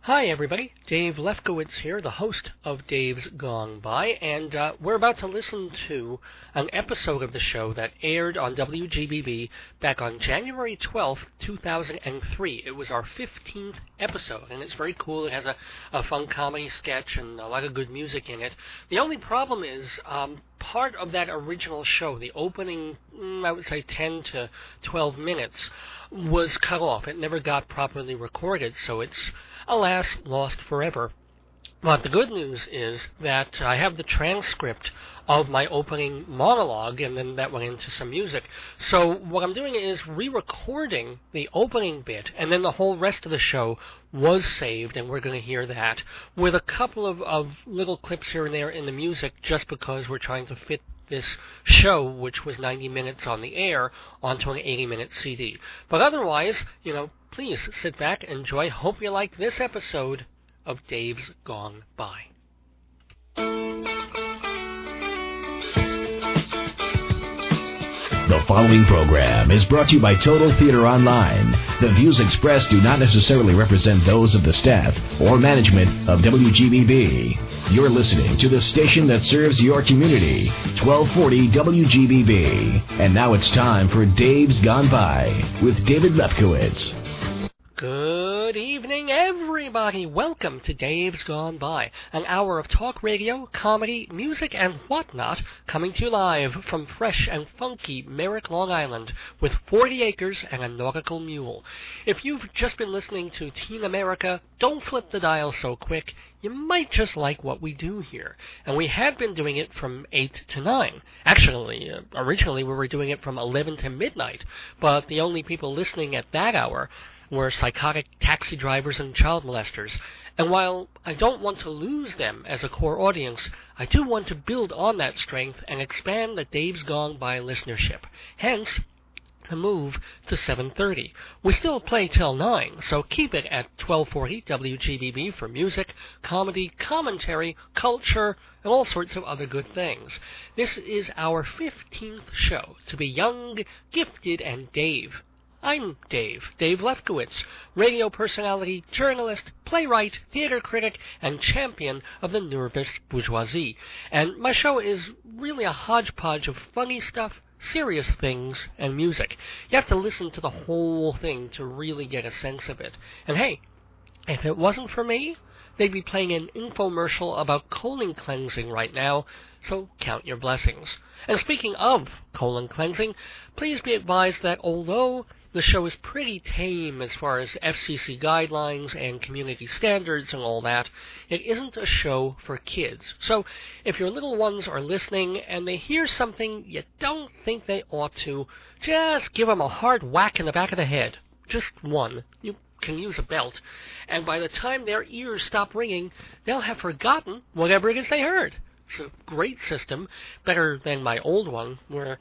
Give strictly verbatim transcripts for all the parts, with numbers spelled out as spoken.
Hi everybody, Dave Lefkowitz here, the host of Dave's Gone By, and uh, we're about to listen to an episode of the show that aired on W G B B back on January twelfth, two thousand three. It was our fifteenth episode, and it's very cool. It has a, a fun comedy sketch and a lot of good music in it. The only problem is um, part of that original show, the opening, mm, I would say ten to twelve minutes, was cut off. It never got properly recorded, so it's, alas, lost forever. But the good news is that I have the transcript of my opening monologue, and then that went into some music. So what I'm doing is re-recording the opening bit, and then the whole rest of the show was saved, and we're going to hear that, with a couple of, of little clips here and there in the music, just because we're trying to fit this show, which was ninety minutes on the air, onto an eighty minute C D. But otherwise, you know, please sit back, enjoy. Hope you like this episode of Dave's Gone By. The following program is brought to you by Total Theater Online. The views expressed do not necessarily represent those of the staff or management of W G B B. You're listening to the station that serves your community, twelve forty W G B B. And now it's time for Dave's Gone By with David Lefkowitz. Good evening, everybody. Welcome to Dave's Gone By, an hour of talk radio, comedy, music, and whatnot, coming to you live from fresh and funky Merrick, Long Island, with forty acres and a nautical mule. If you've just been listening to Teen America, don't flip the dial so quick. You might just like what we do here. And we had been doing it from eight to nine. Actually, uh, originally we were doing it from eleven to midnight, but the only people listening at that hour were psychotic taxi drivers and child molesters. And while I don't want to lose them as a core audience, I do want to build on that strength and expand the Dave's Gone By listenership. Hence, the move to seven thirty. We still play till nine, so keep it at twelve forty W G B B for music, comedy, commentary, culture, and all sorts of other good things. This is our fifteenth show to be young, gifted, and Dave. I'm Dave, Dave Lefkowitz, radio personality, journalist, playwright, theater critic, and champion of the nervous bourgeoisie. And my show is really a hodgepodge of funny stuff, serious things, and music. You have to listen to the whole thing to really get a sense of it. And hey, if it wasn't for me, they'd be playing an infomercial about colon cleansing right now, so count your blessings. And speaking of colon cleansing, please be advised that although the show is pretty tame as far as F C C guidelines and community standards and all that, it isn't a show for kids. So if your little ones are listening and they hear something you don't think they ought to, just give them a hard whack in the back of the head. Just one. You can use a belt. And by the time their ears stop ringing, they'll have forgotten whatever it is they heard. It's a great system, better than my old one, where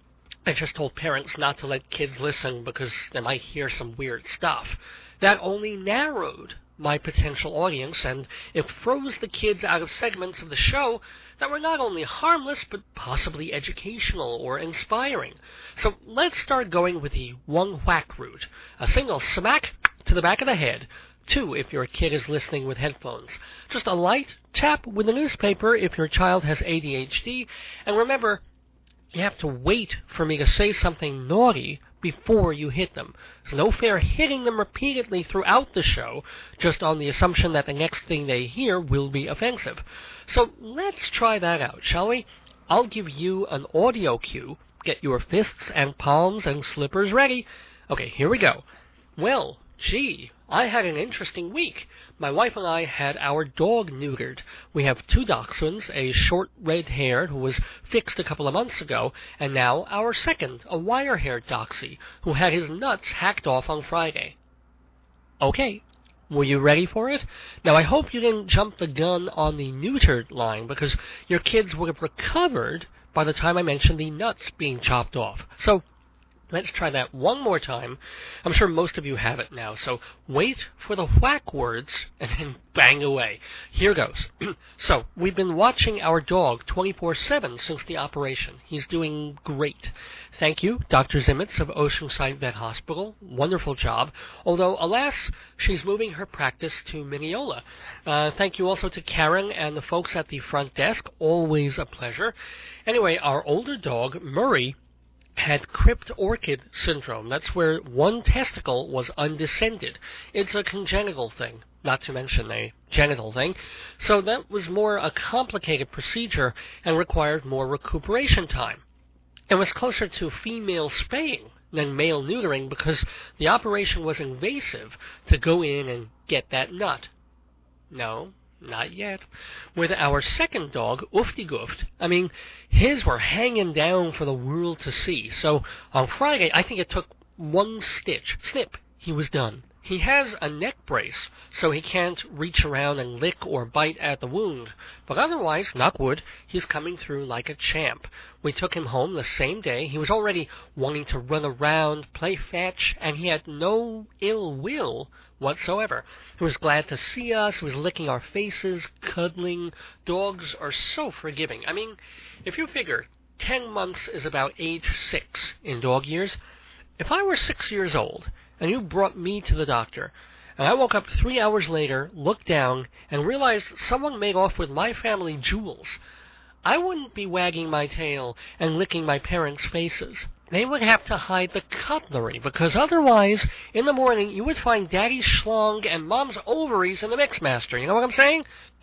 I just told parents not to let kids listen because they might hear some weird stuff. That only narrowed my potential audience, and it froze the kids out of segments of the show that were not only harmless, but possibly educational or inspiring. So let's start going with the one whack route. A single smack to the back of the head. Two, if your kid is listening with headphones. Just a light tap with a newspaper if your child has A D H D. And remember, you have to wait for me to say something naughty before you hit them. There's no fair hitting them repeatedly throughout the show, just on the assumption that the next thing they hear will be offensive. So let's try that out, shall we? I'll give you an audio cue. Get your fists and palms and slippers ready. Okay, here we go. Well, gee, I had an interesting week. My wife and I had our dog neutered. We have two dachshunds, a short red-haired who was fixed a couple of months ago, and now our second, a wire-haired dachshund, who had his nuts hacked off on Friday. Okay, were you ready for it? Now, I hope you didn't jump the gun on the neutered line, because your kids would have recovered by the time I mentioned the nuts being chopped off. So, Let's try that one more time. I'm sure most of you have it now, so wait for the whack words and then bang away. Here goes. So, we've been watching our dog twenty-four seven since the operation. He's doing great. Thank you, Doctor Zimitz of Oceanside Vet Hospital. Wonderful job. Although, alas, she's moving her practice to Mineola. Uh, thank you also to Karen and the folks at the front desk. Always a pleasure. Anyway, our older dog, Murray, had crypt orchid syndrome. That's where one testicle was undescended. It's a congenital thing, not to mention a genital thing. So that was more a complicated procedure and required more recuperation time. It was closer to female spaying than male neutering because the operation was invasive to go in and get that nut. No. Not yet. With our second dog, Oofty-Gooft, I mean, his were hanging down for the world to see. So on Friday, I think it took one stitch. Snip, he was done. He has a neck brace, so he can't reach around and lick or bite at the wound. But otherwise, knock wood, he's coming through like a champ. We took him home the same day. He was already wanting to run around, play fetch, and he had no ill will whatsoever. He was glad to see us. He was licking our faces, cuddling. Dogs are so forgiving. I mean, if you figure ten months is about age six in dog years, if I were six years old and you brought me to the doctor, and I woke up three hours later, looked down, and realized someone made off with my family jewels, I wouldn't be wagging my tail and licking my parents' faces. They would have to hide the cutlery, because otherwise, in the morning, you would find Daddy's schlong and Mom's ovaries in the Mixmaster. You know what I'm saying?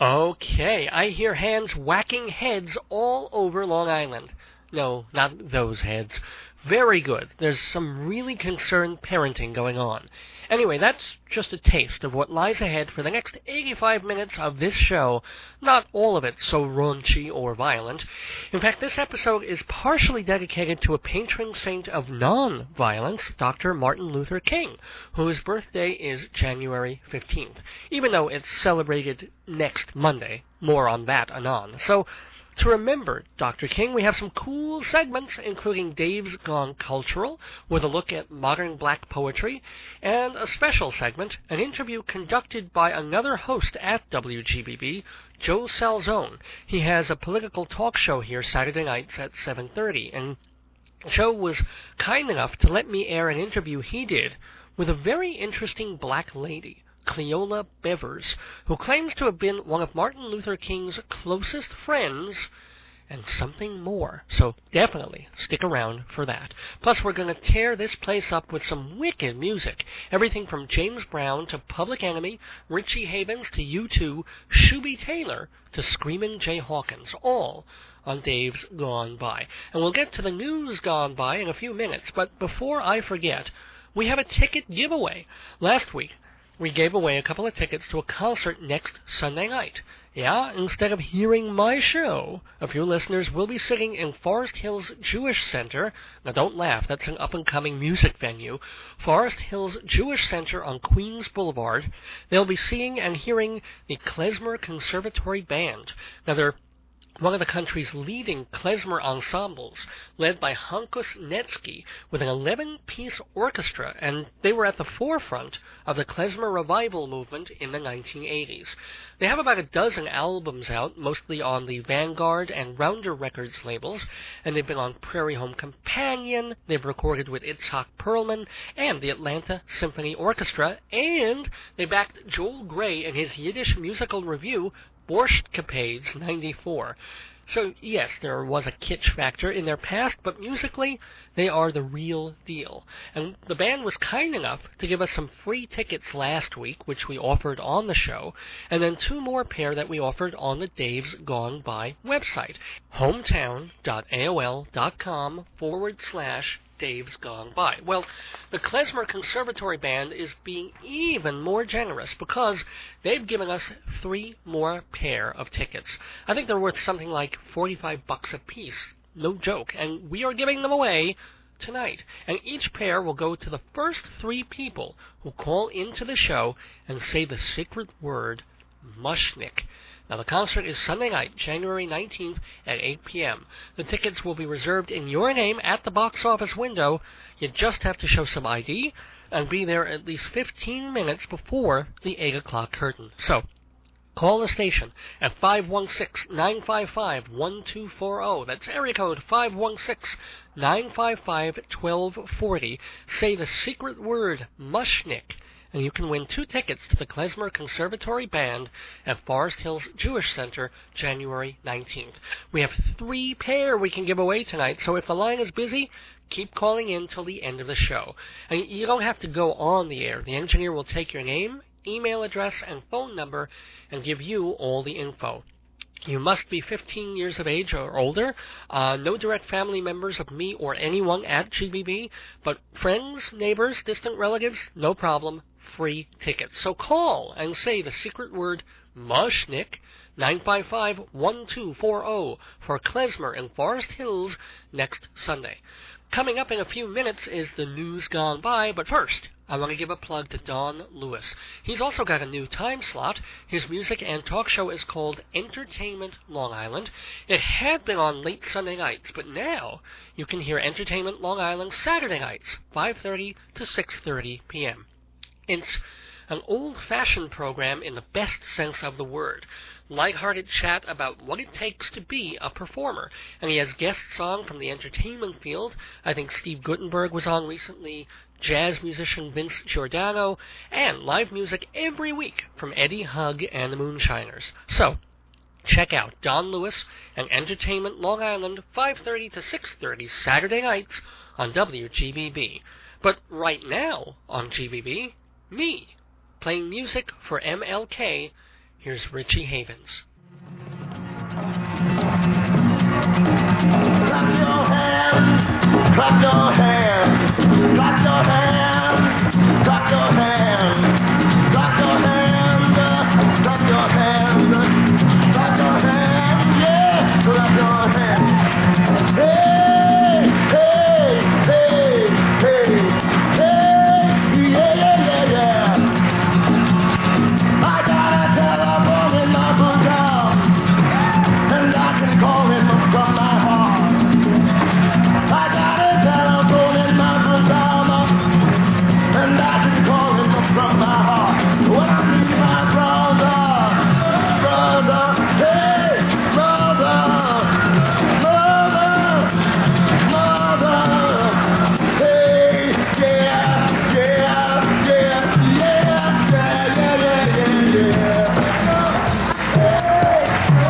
Okay, I hear hands whacking heads all over Long Island. No, not those heads. Very good. There's some really concerned parenting going on. Anyway, that's just a taste of what lies ahead for the next eighty-five minutes of this show. Not all of it so raunchy or violent. In fact, this episode is partially dedicated to a patron saint of non-violence, Doctor Martin Luther King, whose birthday is January fifteenth, even though it's celebrated next Monday. More on that anon. So, to remember Doctor King, we have some cool segments, including Dave's Gone Cultural, with a look at modern black poetry, and a special segment, an interview conducted by another host at W G B B, Joe Salzone. He has a political talk show here Saturday nights at seven thirty, and Joe was kind enough to let me air an interview he did with a very interesting black lady, Cleola Bevers, who claims to have been one of Martin Luther King's closest friends and something more. So definitely stick around for that. Plus, we're going to tear this place up with some wicked music. Everything from James Brown to Public Enemy, Richie Havens to U two, Shooby Taylor to Screamin' Jay Hawkins, all on Dave's Gone By. And we'll get to the news gone by in a few minutes, but before I forget, we have a ticket giveaway. Last week, we gave away a couple of tickets to a concert next Sunday night. Yeah, instead of hearing my show, a few listeners will be sitting in Forest Hills Jewish Center. Now don't laugh, that's an up-and-coming music venue. Forest Hills Jewish Center on Queens Boulevard. They'll be seeing and hearing the Klezmer Conservatory Band. Now they're one of the country's leading klezmer ensembles, led by Hankus Netsky, with an eleven-piece orchestra, and they were at the forefront of the klezmer revival movement in the nineteen eighties. They have about a dozen albums out, mostly on the Vanguard and Rounder Records labels, and they've been on Prairie Home Companion, they've recorded with Itzhak Perlman and the Atlanta Symphony Orchestra, and they backed Joel Gray in his Yiddish musical review, Borschtcapades ninety-four. So, yes, there was a kitsch factor in their past, but musically, they are the real deal. And the band was kind enough to give us some free tickets last week, which we offered on the show, and then two more pair that we offered on the Dave's Gone By website, hometown.aol.com forward slash Dave's Gone By. Well, the Klezmer Conservatory Band is being even more generous because they've given us three more pair of tickets. I think they're worth something like forty-five bucks a piece. No joke. And we are giving them away tonight. And each pair will go to the first three people who call into the show and say the secret word, Mushnik. Now, the concert is Sunday night, January nineteenth at eight p.m. The tickets will be reserved in your name at the box office window. You just have to show some I D and be there at least fifteen minutes before the eight o'clock curtain. So, call the station at five one six, nine five five, one two four zero. That's area code five one six, nine five five, one two four zero. Say the secret word, Mushnik, and you can win two tickets to the Klezmer Conservatory Band at Forest Hills Jewish Center, January nineteenth. We have three pair we can give away tonight, so if the line is busy, keep calling in till the end of the show. And you don't have to go on the air. The engineer will take your name, email address, and phone number and give you all the info. You must be fifteen years of age or older, uh, no direct family members of me or anyone at G B B, but friends, neighbors, distant relatives, no problem, free tickets. So call and say the secret word Mushnik, nine five five, one two four zero, for Klezmer in Forest Hills next Sunday. Coming up in a few minutes is the news gone by, but first, I want to give a plug to Don Lewis. He's also got a new time slot. His music and talk show is called Entertainment Long Island. It had been on late Sunday nights, but now you can hear Entertainment Long Island Saturday nights, five thirty to six thirty p.m. It's an old-fashioned program in the best sense of the word. Light-hearted chat about what it takes to be a performer. And he has guests on from the entertainment field. I think Steve Guttenberg was on recently, jazz musician Vince Giordano, and live music every week from Eddie Hugg and the Moonshiners. So, check out Don Lewis and Entertainment Long Island, five thirty to six thirty Saturday nights on W G B B. But right now on G B B, me, playing music for M L K. Here's Richie Havens. Clap your hands, clap your hands, clap your hands, clap your hands, clap your hands, clap your hands, clap your hands, yeah, clap your hands. Hey, hey, hey, hey, hey, yeah, yeah, yeah, yeah. I got a telephone in my boudoir, and I can call him from my heart. I got a telephone in my boudoir, and I can call him from my heart. When I meet my brother, brother, hey, brother, mother, mother, hey, yeah, yeah, yeah, yeah, yeah, yeah, yeah, yeah, yeah. Hey.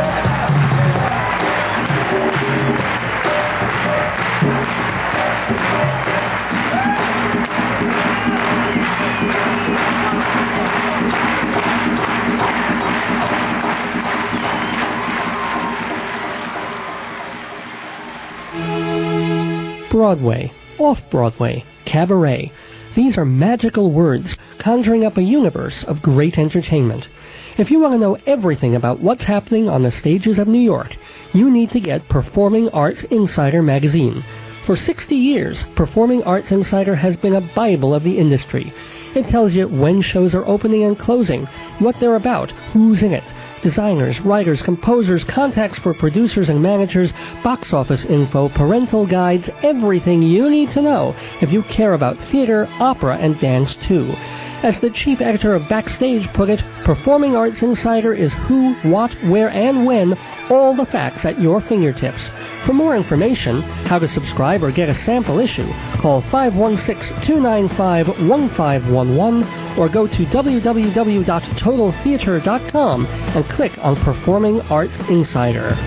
Broadway, off-Broadway, cabaret. These are magical words conjuring up a universe of great entertainment. If you want to know everything about what's happening on the stages of New York, you need to get Performing Arts Insider magazine. For sixty years, Performing Arts Insider has been a Bible of the industry. It tells you when shows are opening and closing, what they're about, who's in it, designers, writers, composers, contacts for producers and managers, box office info, parental guides, everything you need to know if you care about theater, opera, and dance too. As the chief editor of Backstage put it, Performing Arts Insider is who, what, where, and when, all the facts at your fingertips. For more information, how to subscribe or get a sample issue, call five one six, two nine five, one five one one or go to w w w dot total theatre dot com and click on Performing Arts Insider.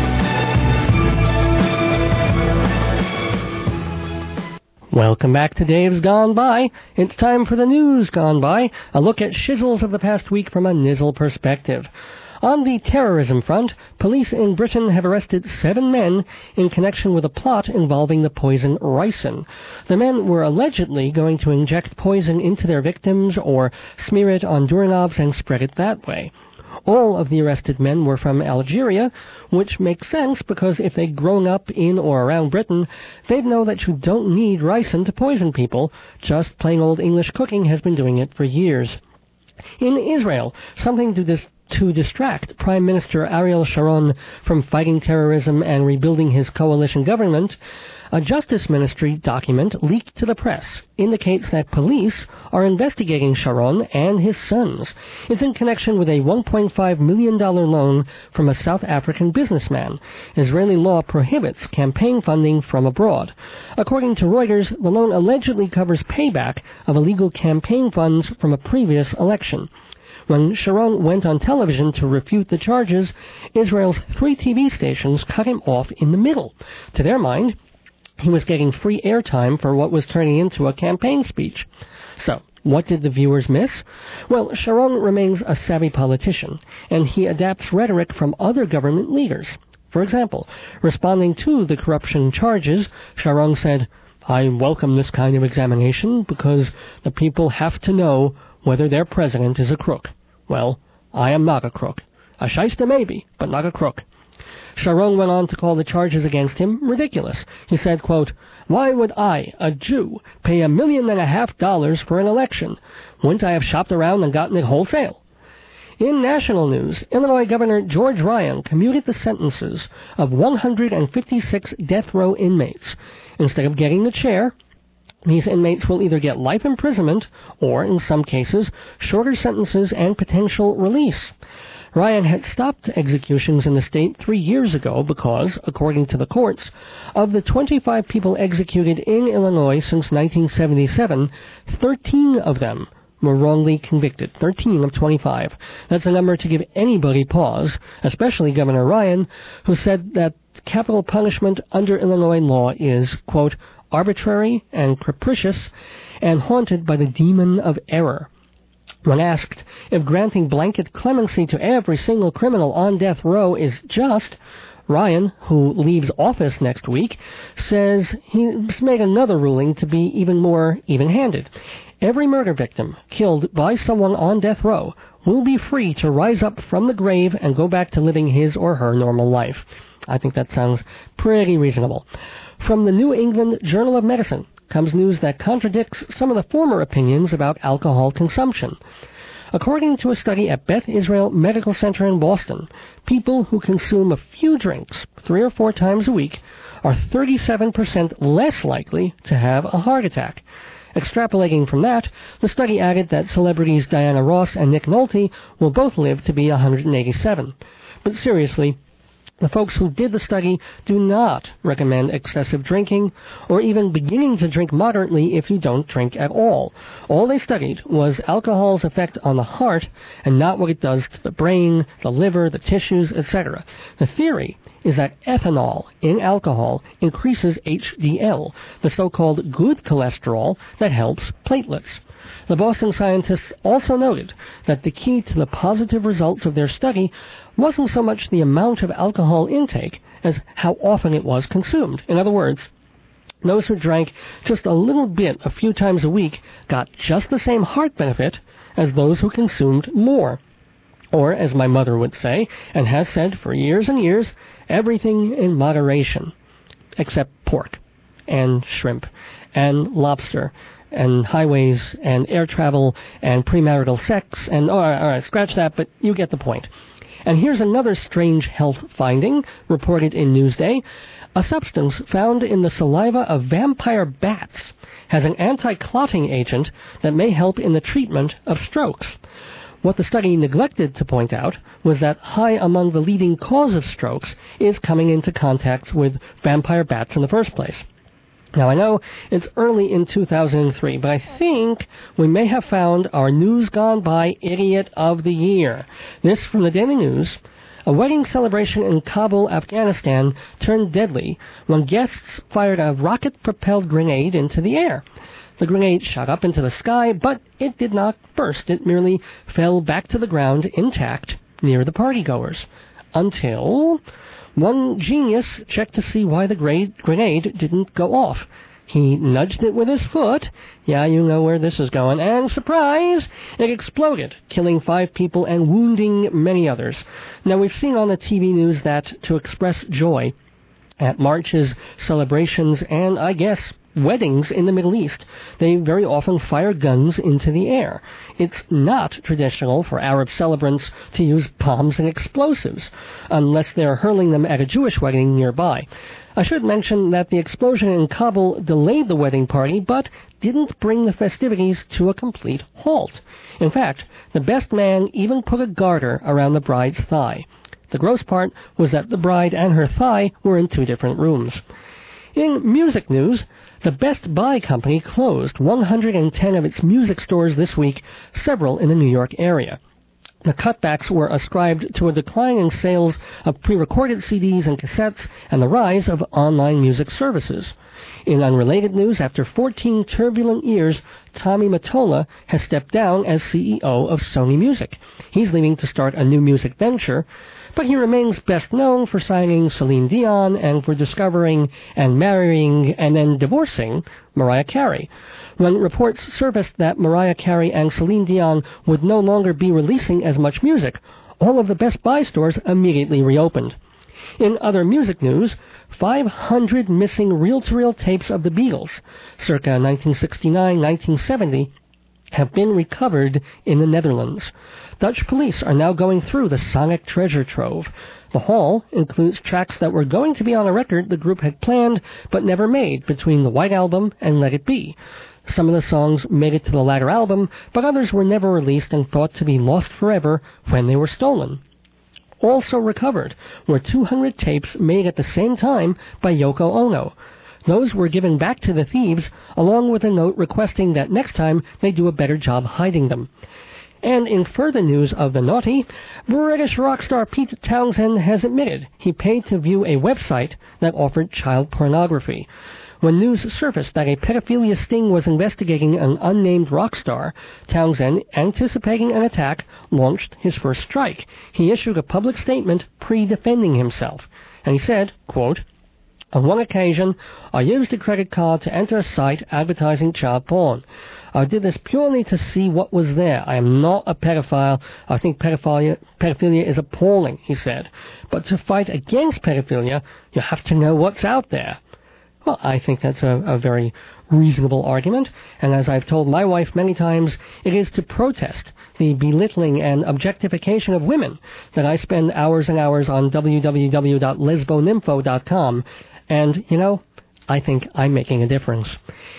Welcome back to Dave's Gone By. It's time for the news gone by, a look at shizzles of the past week from a Nizzle perspective. On the terrorism front, police in Britain have arrested seven men in connection with a plot involving the poison ricin. The men were allegedly going to inject poison into their victims or smear it on doorknobs and spread it that way. All of the arrested men were from Algeria, which makes sense because if they'd grown up in or around Britain, they'd know that you don't need ricin to poison people. Just plain old English cooking has been doing it for years. In Israel, something to this to distract Prime Minister Ariel Sharon from fighting terrorism and rebuilding his coalition government, a Justice Ministry document leaked to the press indicates that police are investigating Sharon and his sons. It's in connection with a one point five million dollars loan from a South African businessman. Israeli law prohibits campaign funding from abroad. According to Reuters, the loan allegedly covers payback of illegal campaign funds from a previous election. When Sharon went on television to refute the charges, Israel's three T V stations cut him off in the middle. To their mind, he was getting free airtime for what was turning into a campaign speech. So, what did the viewers miss? Well, Sharon remains a savvy politician, and he adapts rhetoric from other government leaders. For example, responding to the corruption charges, Sharon said, "I welcome this kind of examination because the people have to know whether their president is a crook. Well, I am not a crook. A shyster maybe, but not a crook." Sharon went on to call the charges against him ridiculous. He said, quote, "Why would I, a Jew, pay a million and a half dollars for an election? Wouldn't I have shopped around and gotten it wholesale?" In national news, Illinois Governor George Ryan commuted the sentences of one hundred fifty-six death row inmates. Instead of getting the chair, these inmates will either get life imprisonment or, in some cases, shorter sentences and potential release. Ryan had stopped executions in the state three years ago because, according to the courts, of the twenty-five people executed in Illinois since nineteen seventy-seven, thirteen of them were wrongly convicted. thirteen of twenty-five. That's a number to give anybody pause, especially Governor Ryan, who said that capital punishment under Illinois law is, quote, arbitrary and capricious and haunted by the demon of error. When asked if granting blanket clemency to every single criminal on death row is just, Ryan, who leaves office next week, says he's made another ruling to be even more even-handed. Every murder victim killed by someone on death row will be free to rise up from the grave and go back to living his or her normal life. I think that sounds pretty reasonable. From the New England Journal of Medicine comes news that contradicts some of the former opinions about alcohol consumption. According to a study at Beth Israel Medical Center in Boston, people who consume a few drinks three or four times a week are thirty-seven percent less likely to have a heart attack. Extrapolating from that, the study added that celebrities Diana Ross and Nick Nolte will both live to be one hundred eighty-seven. But seriously, the folks who did the study do not recommend excessive drinking or even beginning to drink moderately if you don't drink at all. All they studied was alcohol's effect on the heart and not what it does to the brain, the liver, the tissues, et cetera. The theory is that ethanol in alcohol increases H D L, the so-called good cholesterol that helps platelets. The Boston scientists also noted that the key to the positive results of their study wasn't so much the amount of alcohol intake as how often it was consumed. In other words, those who drank just a little bit a few times a week got just the same heart benefit as those who consumed more. Or, as my mother would say, and has said for years and years, everything in moderation, except pork, and shrimp, and lobster, and highways, and air travel, and premarital sex, and, all right, all right, scratch that, but you get the point. And here's another strange health finding reported in Newsday. A substance found in the saliva of vampire bats has an anti-clotting agent that may help in the treatment of strokes. What the study neglected to point out was that high among the leading cause of strokes is coming into contact with vampire bats in the first place. Now, I know it's early in two thousand three, but I think we may have found our News Gone By Idiot of the Year. This from the Daily News. A wedding celebration in Kabul, Afghanistan, turned deadly when guests fired a rocket-propelled grenade into the air. The grenade shot up into the sky, but it did not burst. It merely fell back to the ground intact near the partygoers. Until one genius checked to see why the grenade didn't go off. He nudged it with his foot. Yeah, you know where this is going. And surprise! It exploded, killing five people and wounding many others. Now, we've seen on the T V news that to express joy at marches, celebrations, and, I guess, weddings in the Middle East, they very often fire guns into the air. It's not traditional for Arab celebrants to use bombs and explosives, unless they're hurling them at a Jewish wedding nearby. I should mention that the explosion in Kabul delayed the wedding party, but didn't bring the festivities to a complete halt. In fact, the best man even put a garter around the bride's thigh. The gross part was that the bride and her thigh were in two different rooms. In music news, the Best Buy company closed one hundred ten of its music stores this week, several in the New York area. The cutbacks were ascribed to a decline in sales of pre-recorded C Ds and cassettes and the rise of online music services. In unrelated news, after fourteen turbulent years, Tommy Mottola has stepped down as C E O of Sony Music. He's leaving to start a new music venture, but he remains best known for signing Celine Dion and for discovering and marrying and then divorcing Mariah Carey. When reports surfaced that Mariah Carey and Celine Dion would no longer be releasing as much music, all of the Best Buy stores immediately reopened. In other music news, five hundred missing reel-to-reel tapes of the Beatles, circa nineteen sixty-nine to nineteen seventy, have been recovered in the Netherlands. Dutch police are now going through the sonic treasure trove. The haul includes tracks that were going to be on a record the group had planned but never made between the White Album and Let It Be. Some of the songs made it to the latter album, but others were never released and thought to be lost forever when they were stolen. Also recovered were two hundred tapes made at the same time by Yoko Ono. Those were given back to the thieves, along with a note requesting that next time they do a better job hiding them. And in further news of the naughty, British rock star Pete Townshend has admitted he paid to view a website that offered child pornography. When news surfaced that a pedophilia sting was investigating an unnamed rock star, Townshend, anticipating an attack, launched his first strike. He issued a public statement pre-defending himself, and he said, quote, "On one occasion, I used a credit card to enter a site advertising child porn. I did this purely to see what was there. I am not a pedophile. I think pedophilia, pedophilia is appalling," he said. "But to fight against pedophilia, you have to know what's out there." Well, I think that's a, a very reasonable argument, and as I've told my wife many times, it is to protest the belittling and objectification of women that I spend hours and hours on w w w dot lesbonympho dot com, and, you know, I think I'm making a difference.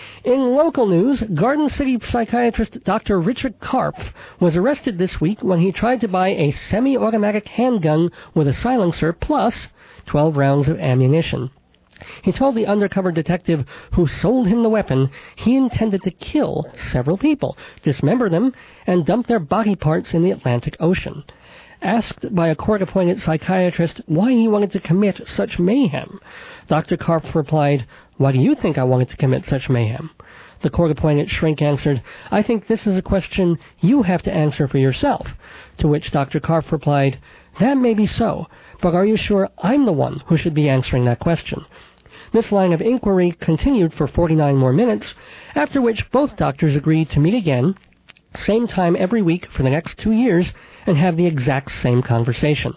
In local news, Garden City psychiatrist Doctor Richard Karpf was arrested this week when he tried to buy a semi-automatic handgun with a silencer plus twelve rounds of ammunition. He told the undercover detective who sold him the weapon he intended to kill several people, dismember them, and dump their body parts in the Atlantic Ocean. Asked by a court-appointed psychiatrist why he wanted to commit such mayhem, Doctor Karpf replied, "Why do you think I wanted to commit such mayhem?" The court-appointed shrink answered, "I think this is a question you have to answer for yourself." To which Doctor Karpf replied, "That may be so, but are you sure I'm the one who should be answering that question?" This line of inquiry continued for forty-nine more minutes, after which both doctors agreed to meet again, same time every week for the next two years, and have the exact same conversation.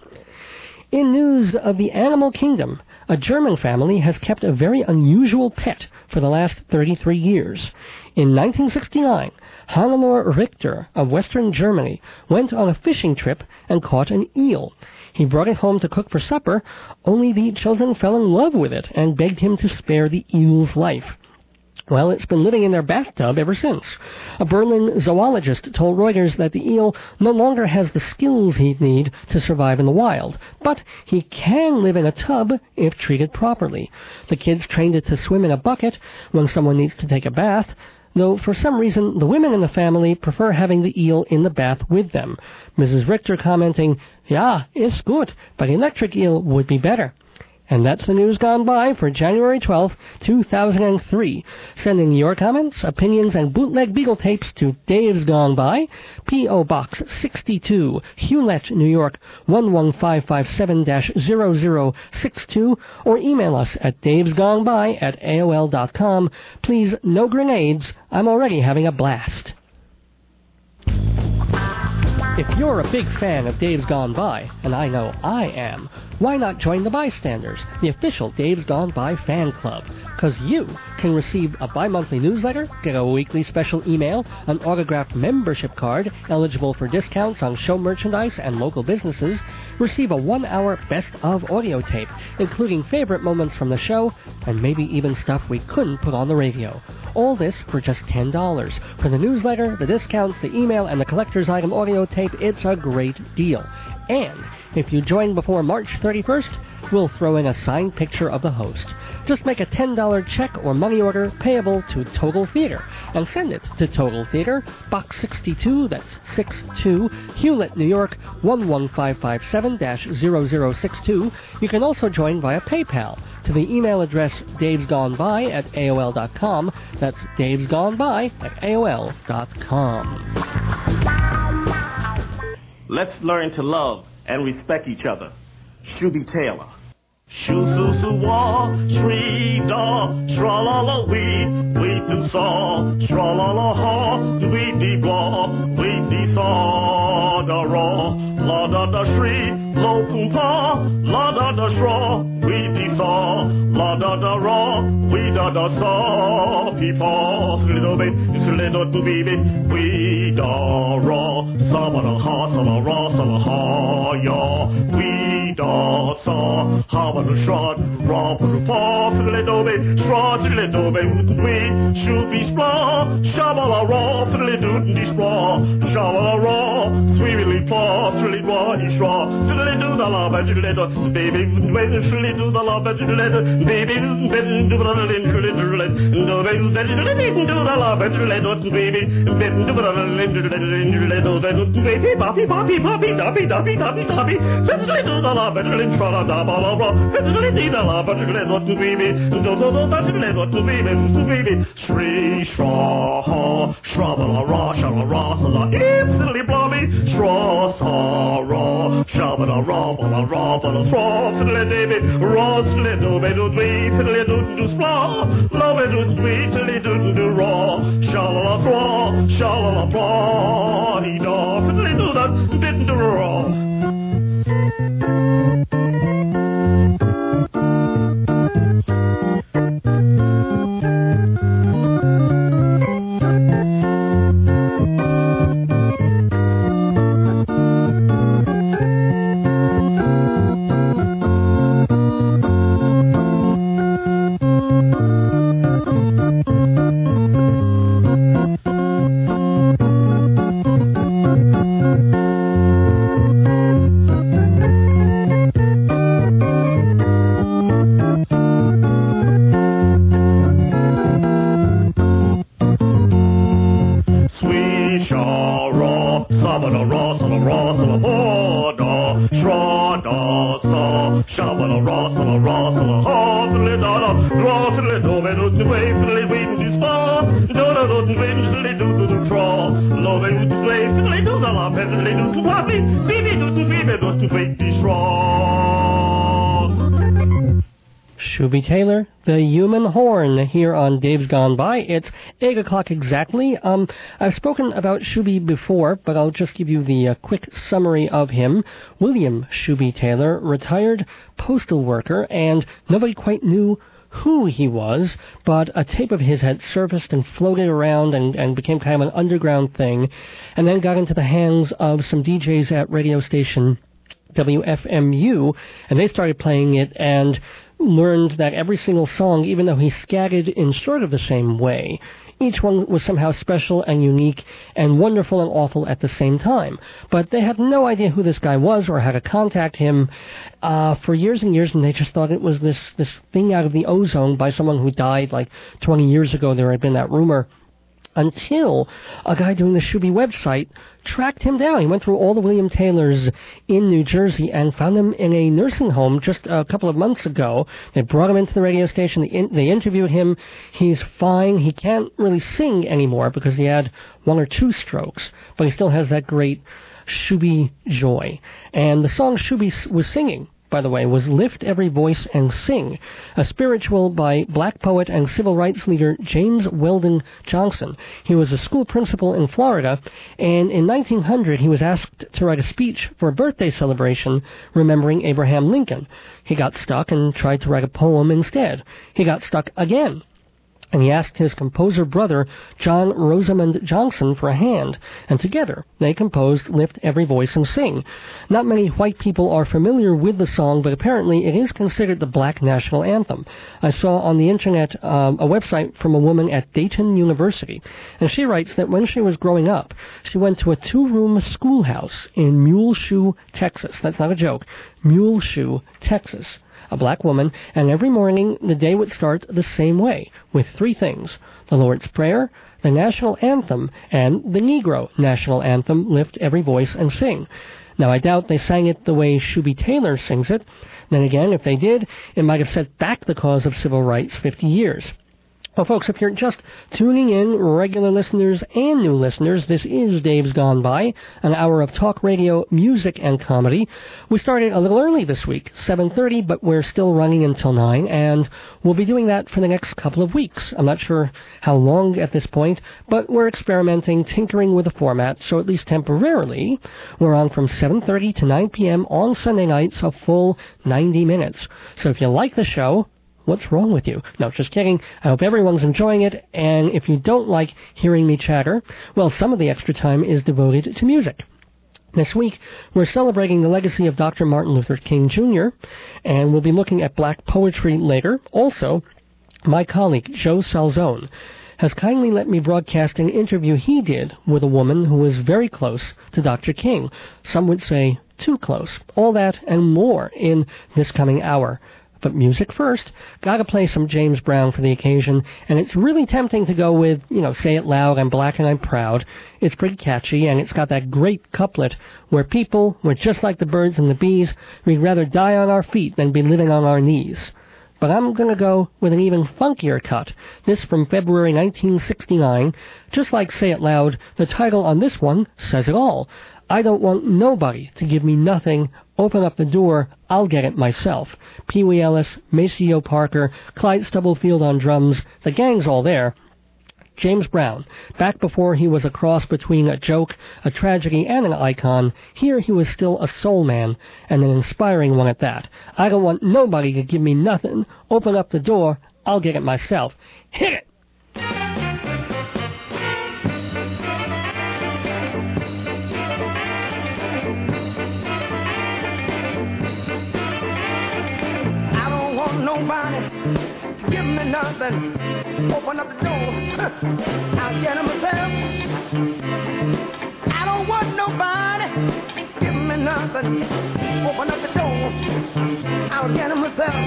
In news of the animal kingdom, a German family has kept a very unusual pet for the last thirty-three years. In nineteen sixty-nine, Hannelore Richter of Western Germany went on a fishing trip and caught an eel. He brought it home to cook for supper, only the children fell in love with it and begged him to spare the eel's life. Well, it's been living in their bathtub ever since. A Berlin zoologist told Reuters that the eel no longer has the skills he'd need to survive in the wild, but he can live in a tub if treated properly. The kids trained it to swim in a bucket when someone needs to take a bath, though for some reason the women in the family prefer having the eel in the bath with them. Missus Richter commenting, "Yeah, it's good, but electric eel would be better." And that's the news gone by for January twelfth, two thousand three. Sending your comments, opinions, and bootleg Beagle tapes to Dave's Gone By, P O. Box sixty-two, Hewlett, New York, one one five five seven dash zero zero six two, or email us at davesgoneby at A O L dot com. Please, no grenades. I'm already having a blast. If you're a big fan of Dave's Gone By, and I know I am, why not join the Bystanders, the official Dave's Gone By fan club? Because you can receive a bi-monthly newsletter, get a weekly special email, an autographed membership card, eligible for discounts on show merchandise and local businesses, receive a one-hour best-of audio tape, including favorite moments from the show, and maybe even stuff we couldn't put on the radio. All this for just ten dollars. For the newsletter, the discounts, the email, and the collector's item audio tape, it's a great deal. And if you join before March thirty-first, we'll throw in a signed picture of the host. Just make a ten dollars check or money order payable to Total Theater and send it to Total Theater, Box sixty-two, that's six two, Hewlett, New York, one one five five seven dash zero zero six two. You can also join via PayPal to the email address davesgoneby at A O L dot com. That's davesgoneby at A O L dot com. Let's learn to love and respect each other. Shuby Taylor. Shoo su su wa, shri da, tra la la wee, wee do saw, tra la la ha, dwee dee blah, wee dee saw, da ra, la da da shri, lo pum pa, la da da shra, wee dee saw, la da da ra, wee da da saw, pee pa, slido be, slido to be be, wee da ra, sa ba da ha, sa la ra, sa la ha, ya, wee da saw, ha ba the shot, rob the paw, fiddle dobe, shot, fiddle dobe, we should be splaw, shabala raw, fiddle doot, and spraw, shabala raw, sweetly paw, fiddle raw, he straw, fiddle do the love, and you let baby, wait, fiddle do the love, and you let baby, bend do the lin, fiddle do let, no baby, then you let do the love, and you let baby, bend do the lin, you let the baby, poppy, poppy, poppy, doppy, doppy, doppy, doppy, fiddle do the love, and you let tra da ba la ra. Shri shra ha shrabala ra shala ra sala instantly blobby shra sa ra shabala ra bala ra bala fra fiddle david ra slido be do dwee fiddle do do spla love it do sweet till do do ra shala fra shala fra he da fiddle do that didn't do ra. Shuby Taylor, the human horn, here on Dave's Gone By. It's eight o'clock exactly. Um, I've spoken about Shuby before, but I'll just give you the uh, quick summary of him. William Shuby Taylor, retired postal worker, and nobody quite knew who he was, but a tape of his had surfaced and floated around and, and became kind of an underground thing, and then got into the hands of some D Js at radio station W F M U, and they started playing it and learned that every single song, even though he scattered in sort of the same way, each one was somehow special and unique and wonderful and awful at the same time. But they had no idea who this guy was or how to contact him uh, for years and years, and they just thought it was this, this thing out of the ozone by someone who died like twenty years ago. There had been that rumor. Until a guy doing the Shuby website tracked him down. He went through all the William Taylors in New Jersey and found him in a nursing home just a couple of months ago. They brought him into the radio station. They, in, they interviewed him. He's fine. He can't really sing anymore because he had one or two strokes, but he still has that great Shuby joy. And the song Shuby was singing by the way, was Lift Every Voice and Sing, a spiritual by black poet and civil rights leader James Weldon Johnson. He was a school principal in Florida, and in nineteen hundred he was asked to write a speech for a birthday celebration remembering Abraham Lincoln. He got stuck and tried to write a poem instead. He got stuck again, and he asked his composer brother, John Rosamond Johnson, for a hand, and together they composed Lift Every Voice and Sing. Not many white people are familiar with the song, but apparently it is considered the black national anthem. I saw on the internet um, a website from a woman at Dayton University, and she writes that when she was growing up, she went to a two-room schoolhouse in Muleshoe, Texas. That's not a joke. Muleshoe, Texas. A black woman, and every morning the day would start the same way, with three things: the Lord's Prayer, the national anthem, and the Negro national anthem, Lift Every Voice and Sing. Now, I doubt they sang it the way Shuby Taylor sings it. Then again, if they did, it might have set back the cause of civil rights fifty years. Well, folks, if you're just tuning in, regular listeners and new listeners, this is Dave's Gone By, an hour of talk radio, music, and comedy. We started a little early this week, seven thirty, but we're still running until nine, and we'll be doing that for the next couple of weeks. I'm not sure how long at this point, but we're experimenting, tinkering with the format, so at least temporarily, we're on from seven thirty to nine p.m. on Sunday nights, a full ninety minutes. So if you like the show, what's wrong with you? No, just kidding. I hope everyone's enjoying it, and if you don't like hearing me chatter, well, some of the extra time is devoted to music. This week, we're celebrating the legacy of Doctor Martin Luther King Junior, and we'll be looking at black poetry later. Also, my colleague, Joe Salzone, has kindly let me broadcast an interview he did with a woman who was very close to Doctor King. Some would say too close. All that and more in this coming hour. But music first. Gotta play some James Brown for the occasion, and it's really tempting to go with, you know, Say It Loud, I'm Black and I'm Proud. It's pretty catchy, and it's got that great couplet where people, we're just like the birds and the bees, we'd rather die on our feet than be living on our knees. But I'm gonna go with an even funkier cut. This from February nineteen sixty-nine. Just like Say It Loud, the title on this one says it all. I don't want nobody to give me nothing. Open up the door, I'll get it myself. Pee Wee Ellis, Maceo Parker, Clyde Stubblefield on drums, the gang's all there. James Brown, back before he was a cross between a joke, a tragedy, and an icon, here he was still a soul man, and an inspiring one at that. I don't want nobody to give me nothing. Open up the door, I'll get it myself. Hit it! Nobody to give me nothing. Open up the door, I'll get it myself. I don't want nobody to give me nothing. Open up the door, I'll get it myself.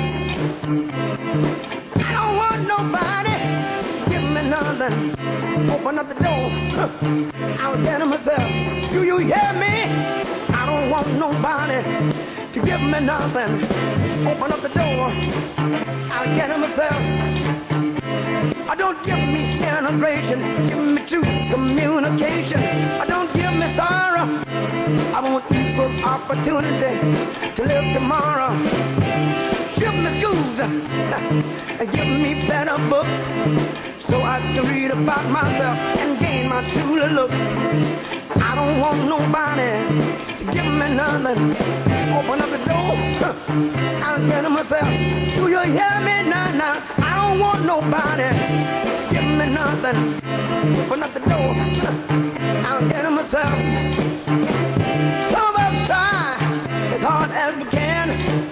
I don't want nobody to give me nothing. Open up the door, I'll get it myself. Do you hear me? I don't want nobody to give me nothing. Open up the door, I'll get it myself. I don't give me integration, give me true communication. I don't give me sorrow, I want equal opportunity to live tomorrow. Give me schools and give me better books so I can read about myself and gain my true look. I don't want nobody to give me nothing. Open up the door, I'll get it myself. Do you hear me now, now? I don't want nobody to give me nothing. Open up the door, I'll get it myself. Some of us try as hard as we can.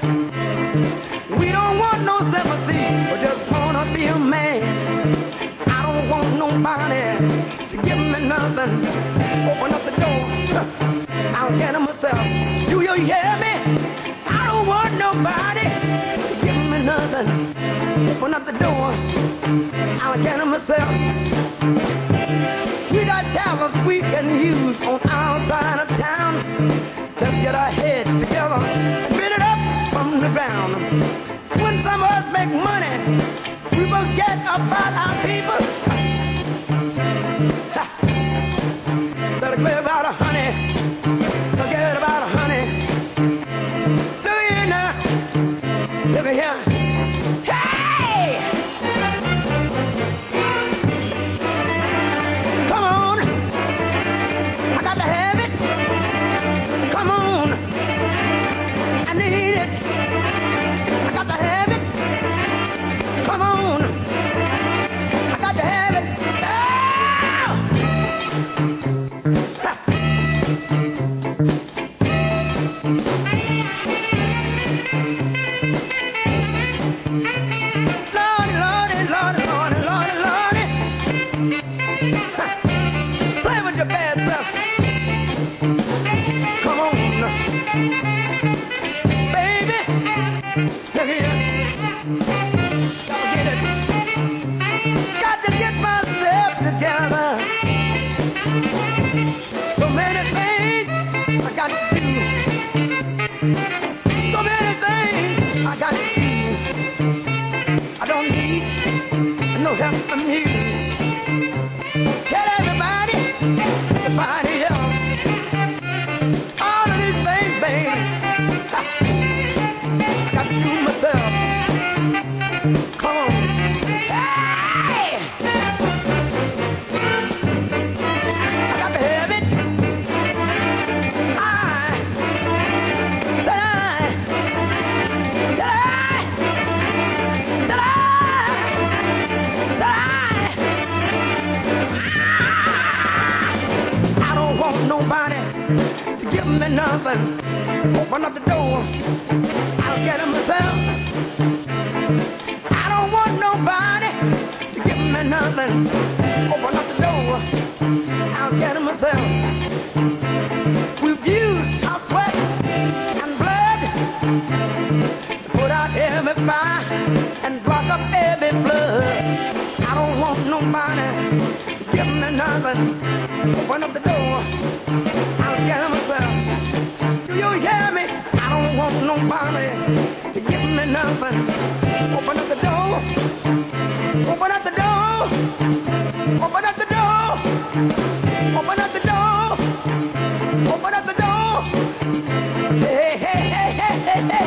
We don't want no sympathy, we just wanna be a man. I don't want nobody to give me nothing. Open up the door, I'll get it myself. Do you hear me? I don't want nobody to give me nothing. Open up the door, I'll get it myself. We got talents we can use on our side of town. Let's get our heads together and build it up from the ground. When some of us make money, we forget about our people. Better clear about a honey. Forget about a honey. Do you know? Lordy, Lordy, Lordy, Lordy, Lordy, Lordy. Play with your bad self. Come on. Baby, look here. Gotta get it. Got to get myself together. So many things I got to do. So many things I got to do. I don't need no help from you. Tell everybody, everybody else, all of these things, baby, I got to do myself. Come on. Hey! I got to have it. I, that I, that I, that I, that I, I don't want nobody to give me nothing. Open up the door, I'll get it myself. I don't want nobody to give me nothing. Open up the door, I'll get it myself. We've used our sweat and blood to put out every fire and block up every blood. I don't want nobody to give me nothing. Open up the door, I'll get it myself. Do you hear me? I don't want nobody to give me nothing. Open up the door. Open up the door. Open up the door. Open up the door. Open up the door. Hey, hey, hey, hey, hey, hey.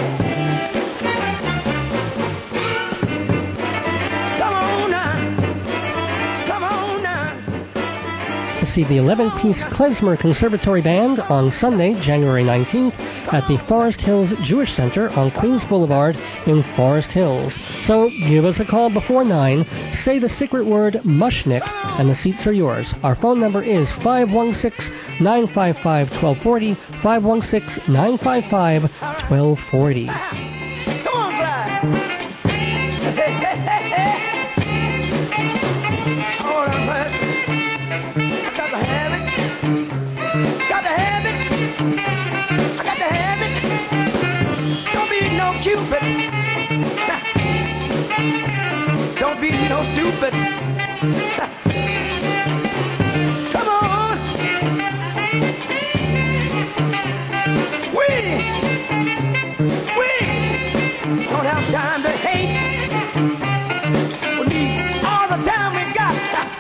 Come on now. Come on now. To see the eleven-piece Klezmer Conservatory Band on Sunday, January nineteenth, at the Forest Hills Jewish Center on Queens Boulevard in Forest Hills. So give us a call before nine, say the secret word Mushnik, and the seats are yours. Our phone number is five one six, nine five five, one two four zero, five one six, nine five five, one two four zero. Come on, Brad. Hey, hey, hey, hey. Hold on, man. I got to have it. Got to have it. I got to have it. Don't be no Cupid. Don't be no stupid. Come on. We, we don't have time to hate. We need all the time we got.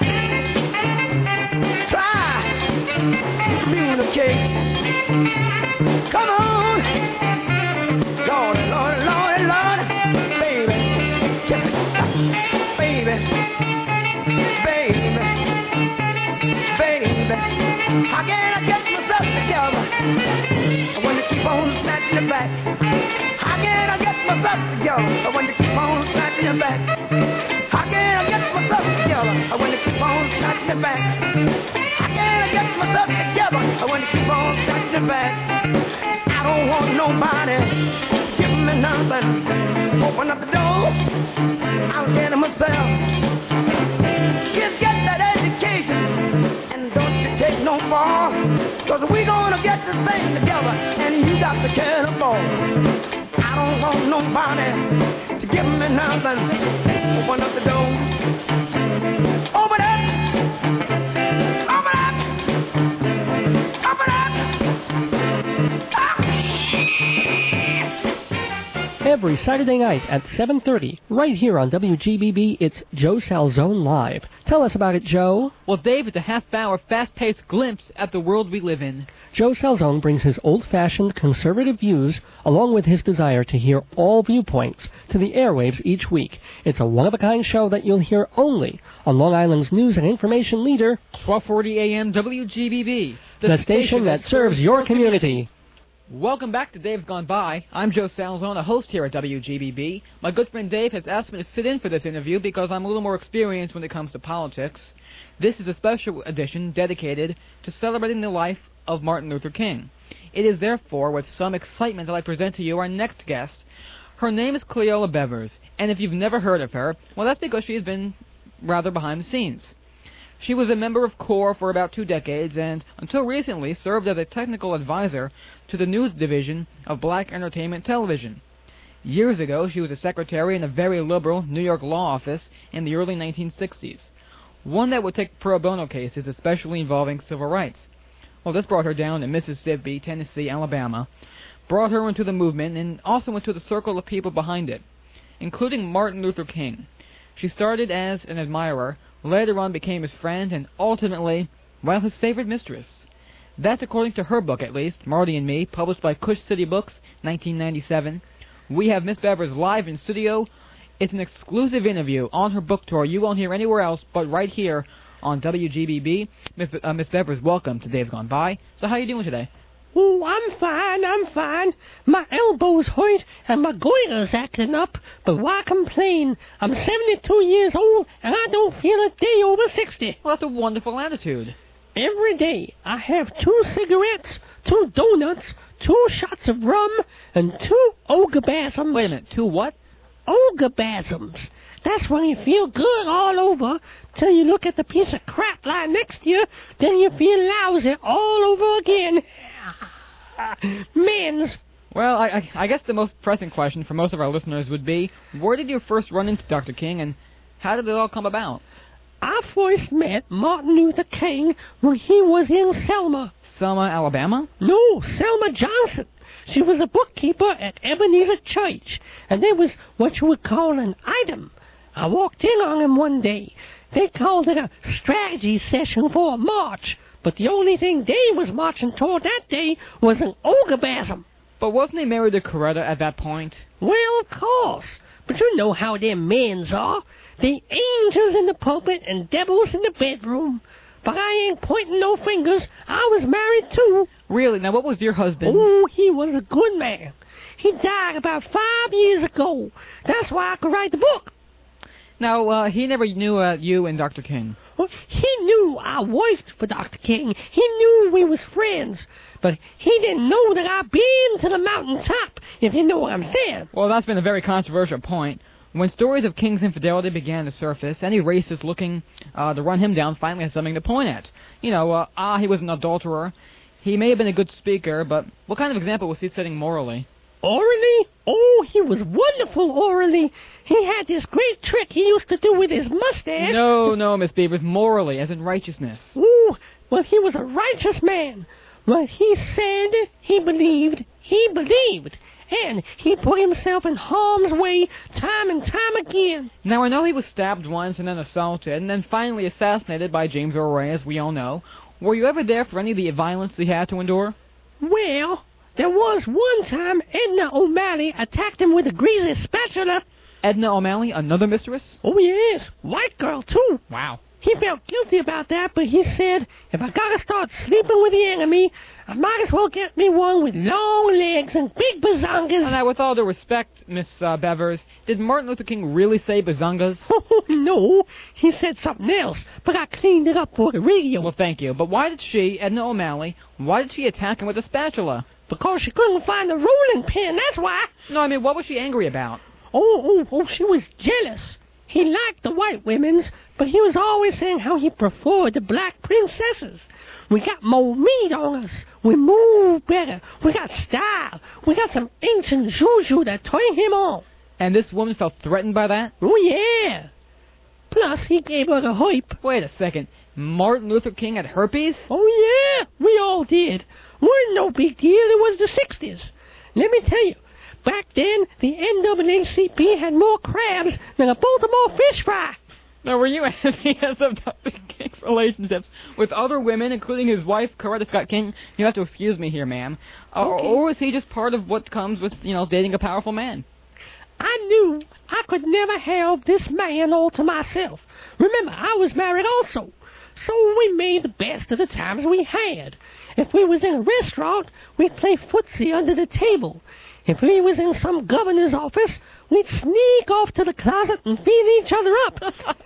Try to communicate. Come on. Lord, Lord, Lord, Lord. Baby. Baby. Baby. Baby. How can I get myself together when you keep on snatching it back? How can I get myself together when you keep on snatching it back? How can I get myself together when you keep on snatching it back? How can I get myself together when you keep on snatching it back? I don't want nobody give me nothing. Open up the door, I'll get it myself. Just get that education and don't you take no fall, cause we gonna get this thing together and you got to carry the ball. I don't want nobody to give me nothing. Open up the door. Open up. Open up. Open up. Ah. Every Saturday night at seven thirty, right here on W G B B, it's Joe Salzone Live. Tell us about it, Joe. Well, Dave, it's a half-hour, fast-paced glimpse at the world we live in. Joe Salzone brings his old-fashioned conservative views, along with his desire to hear all viewpoints, to the airwaves each week. It's a one-of-a-kind show that you'll hear only on Long Island's news and information leader, twelve forty A M W G B B, the, the station, station that serves your community. Welcome back to Dave's Gone By. I'm Joe Salzone, a host here at W G B B. My good friend Dave has asked me to sit in for this interview because I'm a little more experienced when it comes to politics. This is a special edition dedicated to celebrating the life of Martin Luther King. It is therefore with some excitement that I present to you our next guest. Her name is Cleola Bevers, and if you've never heard of her, well, that's because she has been rather behind the scenes. She was a member of C O R for about two decades, and until recently served as a technical advisor to the news division of Black Entertainment Television. Years ago, she was a secretary in a very liberal New York law office in the early nineteen sixties, one that would take pro bono cases, especially involving civil rights. Well, this brought her down to Mississippi, Tennessee, Alabama, brought her into the movement, and also into the circle of people behind it, including Martin Luther King. She started as an admirer, later on became his friend, and ultimately, well, his favorite mistress. That's according to her book, at least, Marty and Me, published by Cush City Books, nineteen ninety-seven. We have Miss Bevers live in studio. It's an exclusive interview on her book tour you won't hear anywhere else but right here on W G B B. Miss Uh, Miss Bevers, welcome to Dave's Gone By. So how are you doing today? Oh, I'm fine, I'm fine. My elbow's hurt and my goiter's acting up, but why complain? I'm seventy-two years old and I don't feel a day over sixty. Well, that's a wonderful attitude. Every day I have two cigarettes, two donuts, two shots of rum, and two orgasms. Wait a minute, two what? Orgasms. That's when you feel good all over, till you look at the piece of crap lying next to you, then you feel lousy all over again. Men's. Well, I, I, I guess the most pressing question for most of our listeners would be, where did you first run into Doctor King, and how did it all come about? I first met Martin Luther King when he was in Selma. Selma, Alabama? No, Selma Johnson. She was a bookkeeper at Ebenezer Church, and there was what you would call an item. I walked in on him one day. They called it a strategy session for a march, but the only thing Dave was marching toward that day was an orgasm. But wasn't he married to Coretta at that point? Well, of course. But you know how them men's are. They angels in the pulpit and devils in the bedroom. But I ain't pointing no fingers. I was married, too. Really? Now, what was your husband? Oh, he was a good man. He died about five years ago. That's why I could write the book. Now, uh, he never knew uh, you and Doctor King. Well, he knew I worked for Doctor King. He knew we was friends. But he didn't know that I'd been to the mountaintop, if you know what I'm saying. Well, that's been a very controversial point. When stories of King's infidelity began to surface, any racist looking uh, to run him down finally had something to point at. You know, uh, ah, he was an adulterer. He may have been a good speaker, but what kind of example was he setting morally? Orally? Oh, he was wonderful orally. He had this great trick he used to do with his mustache. No, no, Miss Beavers, morally, as in righteousness. Ooh, well, he was a righteous man. What he said, he believed, he believed. And he put himself in harm's way time and time again. Now, I know he was stabbed once and then assaulted and then finally assassinated by James Earl Ray, as we all know. Were you ever there for any of the violence he had to endure? Well, there was one time Edna O'Malley attacked him with a greasy spatula. Edna O'Malley, another mistress? Oh, yes. White girl, too. Wow. He felt guilty about that, but he said, if I gotta start sleeping with the enemy, I might as well get me one with long legs and big bazongas. Now, with all due respect, Miss uh, Bevers, did Martin Luther King really say bazongas? Oh, no. He said something else, but I cleaned it up for the radio. Well, thank you. But why did she, Edna O'Malley, why did she attack him with a spatula? Because she couldn't find the rolling pin, that's why. No, I mean, what was she angry about? Oh, oh, oh, she was jealous. He liked the white women's, but he was always saying how he preferred the black princesses. We got more meat on us. We move better. We got style. We got some ancient juju that turned him on. And this woman felt threatened by that? Oh, yeah. Plus, he gave her the hype. Wait a second. Martin Luther King had herpes? Oh, yeah. We all did. Wasn't no big deal. It was the sixties. Let me tell you. Back then, the N double A C P had more crabs than a Baltimore fish fry. Now, were you envious of Doctor King's relationships with other women, including his wife, Coretta Scott King? You have to excuse me here, ma'am. Or, Okay. or was he just part of what comes with, you know, dating a powerful man? I knew I could never have this man all to myself. Remember, I was married also. So we made the best of the times we had. If we was in a restaurant, we'd play footsie under the table. If we was in some governor's office, we'd sneak off to the closet and feed each other up.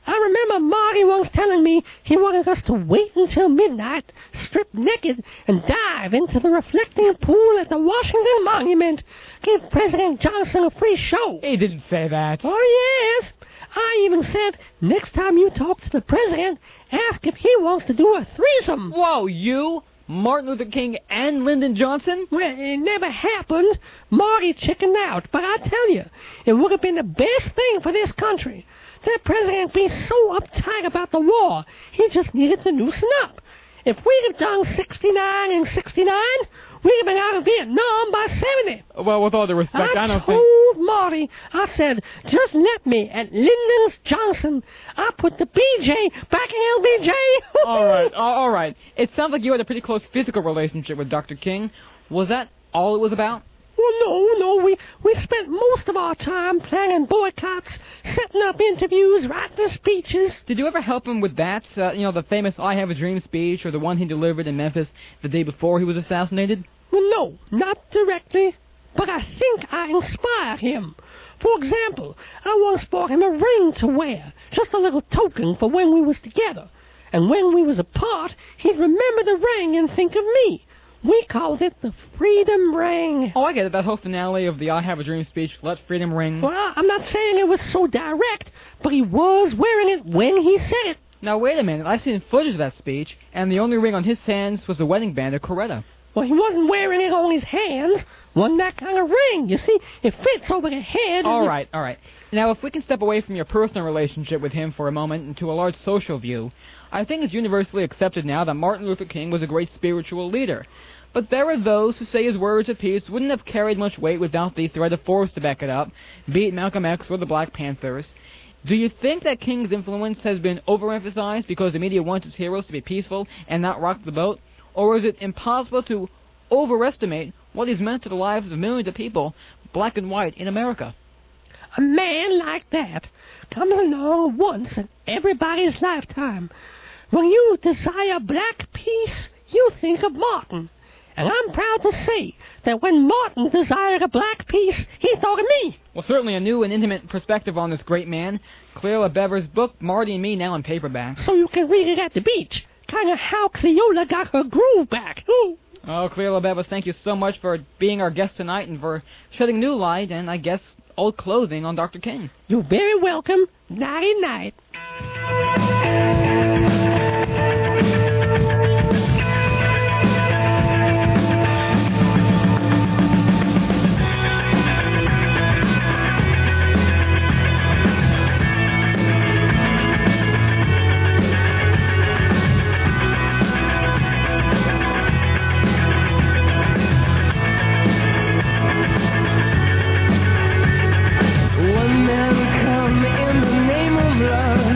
I remember Marty once telling me he wanted us to wait until midnight, strip naked, and dive into the reflecting pool at the Washington Monument. Give President Johnson a free show. He didn't say that. Oh, yes. I even said, next time you talk to the president, ask if he wants to do a threesome. Whoa, you? Martin Luther King and Lyndon Johnson? Well, it never happened. Marty chickened out, but I tell you, it would have been the best thing for this country. That president be so uptight about the war, he just needed to loosen up. If we'd have done sixty-nine and sixty-nine, we'd have been out of Vietnam by seventy. Well, with all due respect, I, I don't told think... Marty, I said, just let me at Lyndon's Johnson. I put the B J back in L B J. all right, all all right. It sounds like you had a pretty close physical relationship with Doctor King. Was that all it was about? Well, no, no, we, we spent most of our time planning boycotts, setting up interviews, writing speeches. Did you ever help him with that? Uh, you know, the famous I Have a Dream speech, or the one he delivered in Memphis the day before he was assassinated? Well, no, not directly, but I think I inspired him. For example, I once bought him a ring to wear, just a little token for when we was together. And when we was apart, he'd remember the ring and think of me. We called it the Freedom Ring. Oh, I get it. That whole finale of the I Have a Dream speech, Let Freedom Ring. Well, I'm not saying it was so direct, but he was wearing it when he said it. Now, wait a minute. I've seen footage of that speech, and the only ring on his hands was the wedding band of Coretta. Well, he wasn't wearing it on his hands. Wasn't that kind of ring. You see, it fits over the head. All right, all right. Now, if we can step away from your personal relationship with him for a moment into a large social view, I think it's universally accepted now that Martin Luther King was a great spiritual leader. But there are those who say his words of peace wouldn't have carried much weight without the threat of force to back it up, be it Malcolm X or the Black Panthers. Do you think that King's influence has been overemphasized because the media wants its heroes to be peaceful and not rock the boat? Or is it impossible to overestimate what he's meant to the lives of millions of people, black and white, in America? A man like that comes along once in everybody's lifetime. When you desire black peace, you think of Martin. And I'm proud to say that when Martin desired a black peace, he thought of me. Well, certainly a new and intimate perspective on this great man. Cleola Bever's book, Marty and Me, now in paperback. So you can read it at the beach. Kind of how Cleola got her groove back. Ooh. Oh, Cleola Bevis, thank you so much for being our guest tonight and for shedding new light and, I guess, old clothing on Doctor King. You're very welcome. Nighty-night. One man come in the name of love.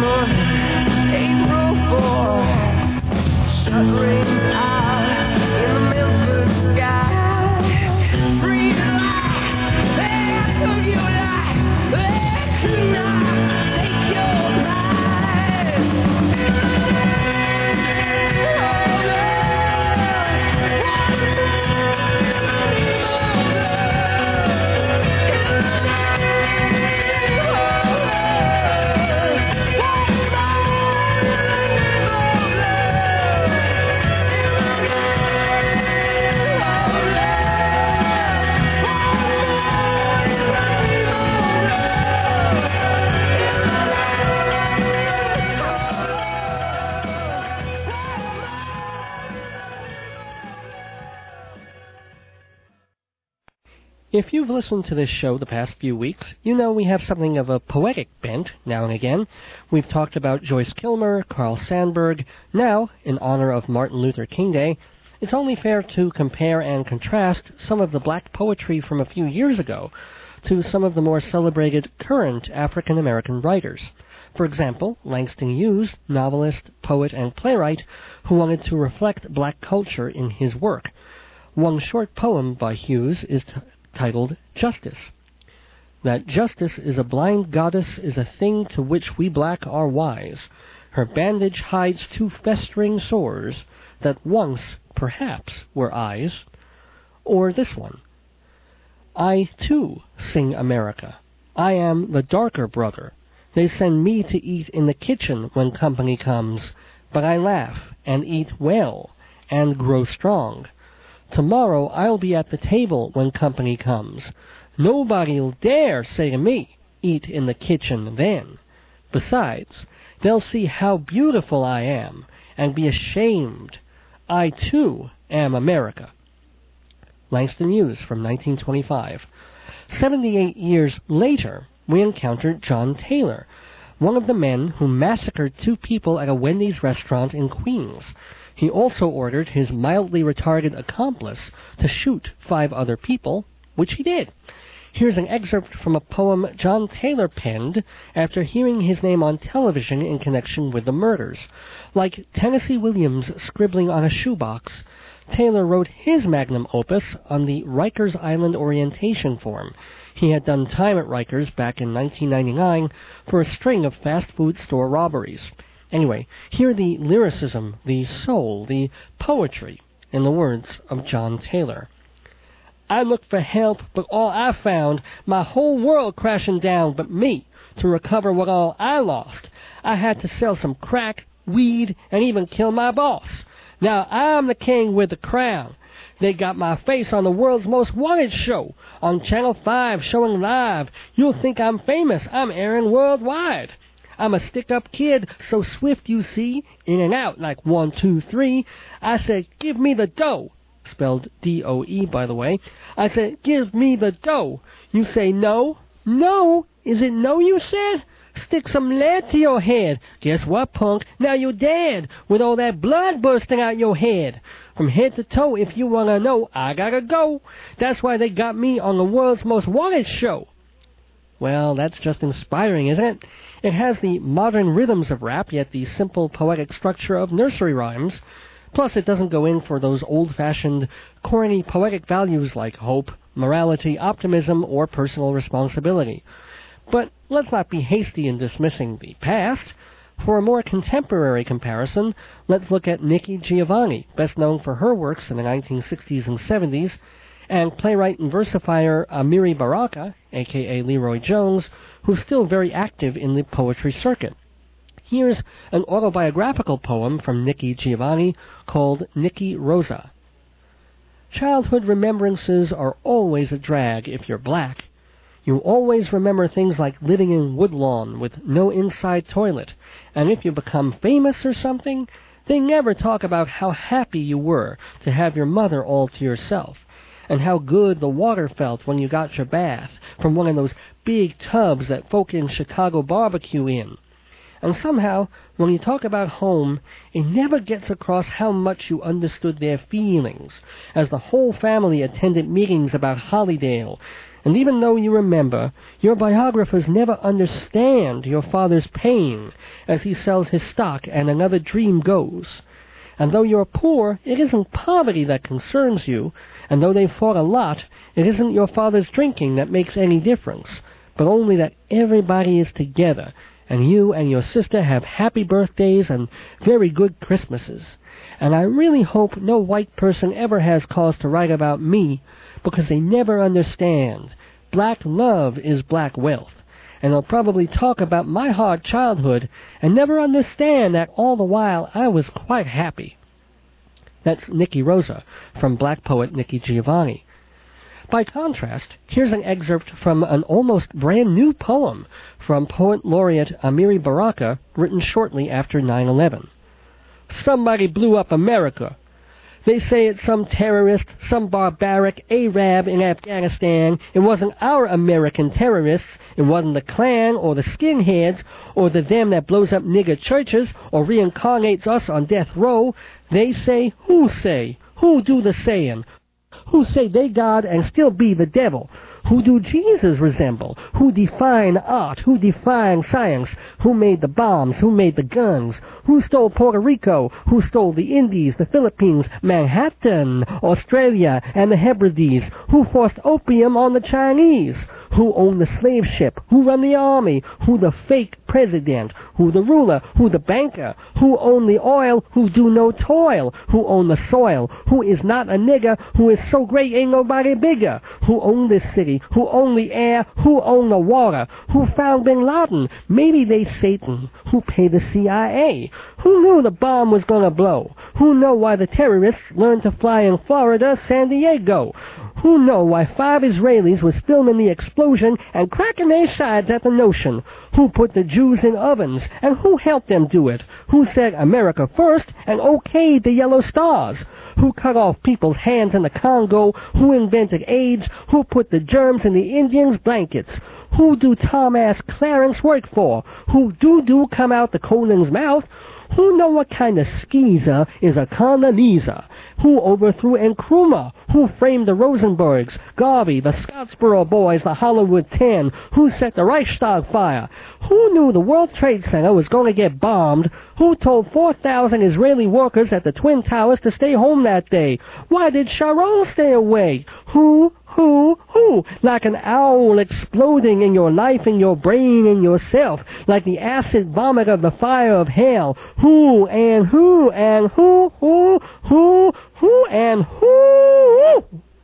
If you've listened to this show the past few weeks, you know we have something of a poetic bent now and again. We've talked about Joyce Kilmer, Carl Sandburg. Now, in honor of Martin Luther King Day, it's only fair to compare and contrast some of the black poetry from a few years ago to some of the more celebrated current African-American writers. For example, Langston Hughes, novelist, poet, and playwright, who wanted to reflect black culture in his work. One short poem by Hughes is t- titled Justice. That justice is a blind goddess is a thing to which we black are wise. Her bandage hides two festering sores that once, perhaps, were eyes. Or this one. I, too, sing America. I am the darker brother. They send me to eat in the kitchen when company comes, but I laugh and eat well and grow strong. Tomorrow I'll be at the table when company comes. Nobody'll dare say to me, eat in the kitchen then. Besides, they'll see how beautiful I am and be ashamed. I, too, am America. Langston Hughes from nineteen twenty-five. Seventy-eight years later, we encountered John Taylor, one of the men who massacred two people at a Wendy's restaurant in Queens. He also ordered his mildly retarded accomplice to shoot five other people, which he did. Here's an excerpt from a poem John Taylor penned after hearing his name on television in connection with the murders. Like Tennessee Williams scribbling on a shoebox, Taylor wrote his magnum opus on the Rikers Island orientation form. He had done time at Rikers back in nineteen ninety-nine for a string of fast food store robberies. Anyway, hear the lyricism, the soul, the poetry in the words of John Taylor. I looked for help, but all I found, my whole world crashing down but me, to recover what all I lost. I had to sell some crack, weed, and even kill my boss. Now I'm the king with the crown. They got my face on the world's most wanted show, on Channel five, showing live. You'll think I'm famous, I'm airing worldwide. I'm a stick-up kid, so swift you see, in and out like one, two, three. I said, give me the dough. Spelled D O E, by the way. I said, give me the dough. You say no? No? Is it no, you said? Stick some lead to your head. Guess what, punk? Now you're dead, with all that blood bursting out your head. From head to toe, if you want to know, I gotta go. That's why they got me on the world's most wanted show. Well, that's just inspiring, isn't it? It has the modern rhythms of rap, yet the simple poetic structure of nursery rhymes. Plus, it doesn't go in for those old-fashioned, corny poetic values like hope, morality, optimism, or personal responsibility. But let's not be hasty in dismissing the past. For a more contemporary comparison, let's look at Nikki Giovanni, best known for her works in the nineteen sixties and seventies, and playwright and versifier Amiri Baraka, a k a. Leroy Jones, who's still very active in the poetry circuit. Here's an autobiographical poem from Nikki Giovanni called Nikki Rosa. Childhood remembrances are always a drag if you're black. You always remember things like living in Woodlawn with no inside toilet, and if you become famous or something, they never talk about how happy you were to have your mother all to yourself, and how good the water felt when you got your bath from one of those big tubs that folk in Chicago barbecue in. And somehow, when you talk about home, it never gets across how much you understood their feelings, as the whole family attended meetings about Hollydale, And even though you remember, your biographers never understand your father's pain as he sells his stock and another dream goes. And though you're poor, it isn't poverty that concerns you, and though they fought a lot, it isn't your father's drinking that makes any difference, but only that everybody is together, and you and your sister have happy birthdays and very good Christmases. And I really hope no white person ever has cause to write about me, because they never understand. Black love is black wealth, and they'll probably talk about my hard childhood and never understand that all the while I was quite happy. That's Nicky Rosa from black poet Nikki Giovanni. By contrast, here's an excerpt from an almost brand new poem from poet laureate Amiri Baraka, written shortly after nine eleven. Somebody blew up America. They say it's some terrorist, some barbaric Arab in Afghanistan. It wasn't our American terrorists. It wasn't the Klan or the skinheads or the them that blows up nigger churches or reincarnates us on death row. They say, who say? Who do the saying? Who say they God and still be the devil? Who do Jesus resemble? Who define art? Who define science? Who made the bombs? Who made the guns? Who stole Puerto Rico? Who stole the Indies, the Philippines, Manhattan, Australia, and the Hebrides? Who forced opium on the Chinese? Who owned the slave ship? Who run the army? Who the fake president? Who the ruler? Who the banker? Who own the oil? Who do no toil? Who own the soil? Who is not a nigger? Who is so great ain't nobody bigger? Who own this city? Who own the air? Who own the water? Who found Bin Laden? Maybe they Satan. Who paid the C I A? Who knew the bomb was gonna blow? Who know why the terrorists learned to fly in Florida, San Diego? Who know why five Israelis was filming the explosion and cracking their sides at the notion? Who put the Jews in ovens, and who helped them do it? Who said America first and okayed the yellow stars? Who cut off people's hands in the Congo? Who invented AIDS? Who put the germs in the Indians' blankets? Who do Tom Ass Clarence work for? Who do-do come out the Conan's mouth? Who know what kind of skeezer is a Condoleezza? Who overthrew Nkrumah? Who framed the Rosenbergs, Garvey, the Scottsboro Boys, the Hollywood Ten? Who set the Reichstag fire? Who knew the World Trade Center was going to get bombed? Who told four thousand Israeli workers at the Twin Towers to stay home that day? Why did Sharon stay away? Who, who, who? Like an owl exploding in your life, in your brain, in yourself, like the acid vomit of the fire of hell. Who and who and who, who, who, who and who?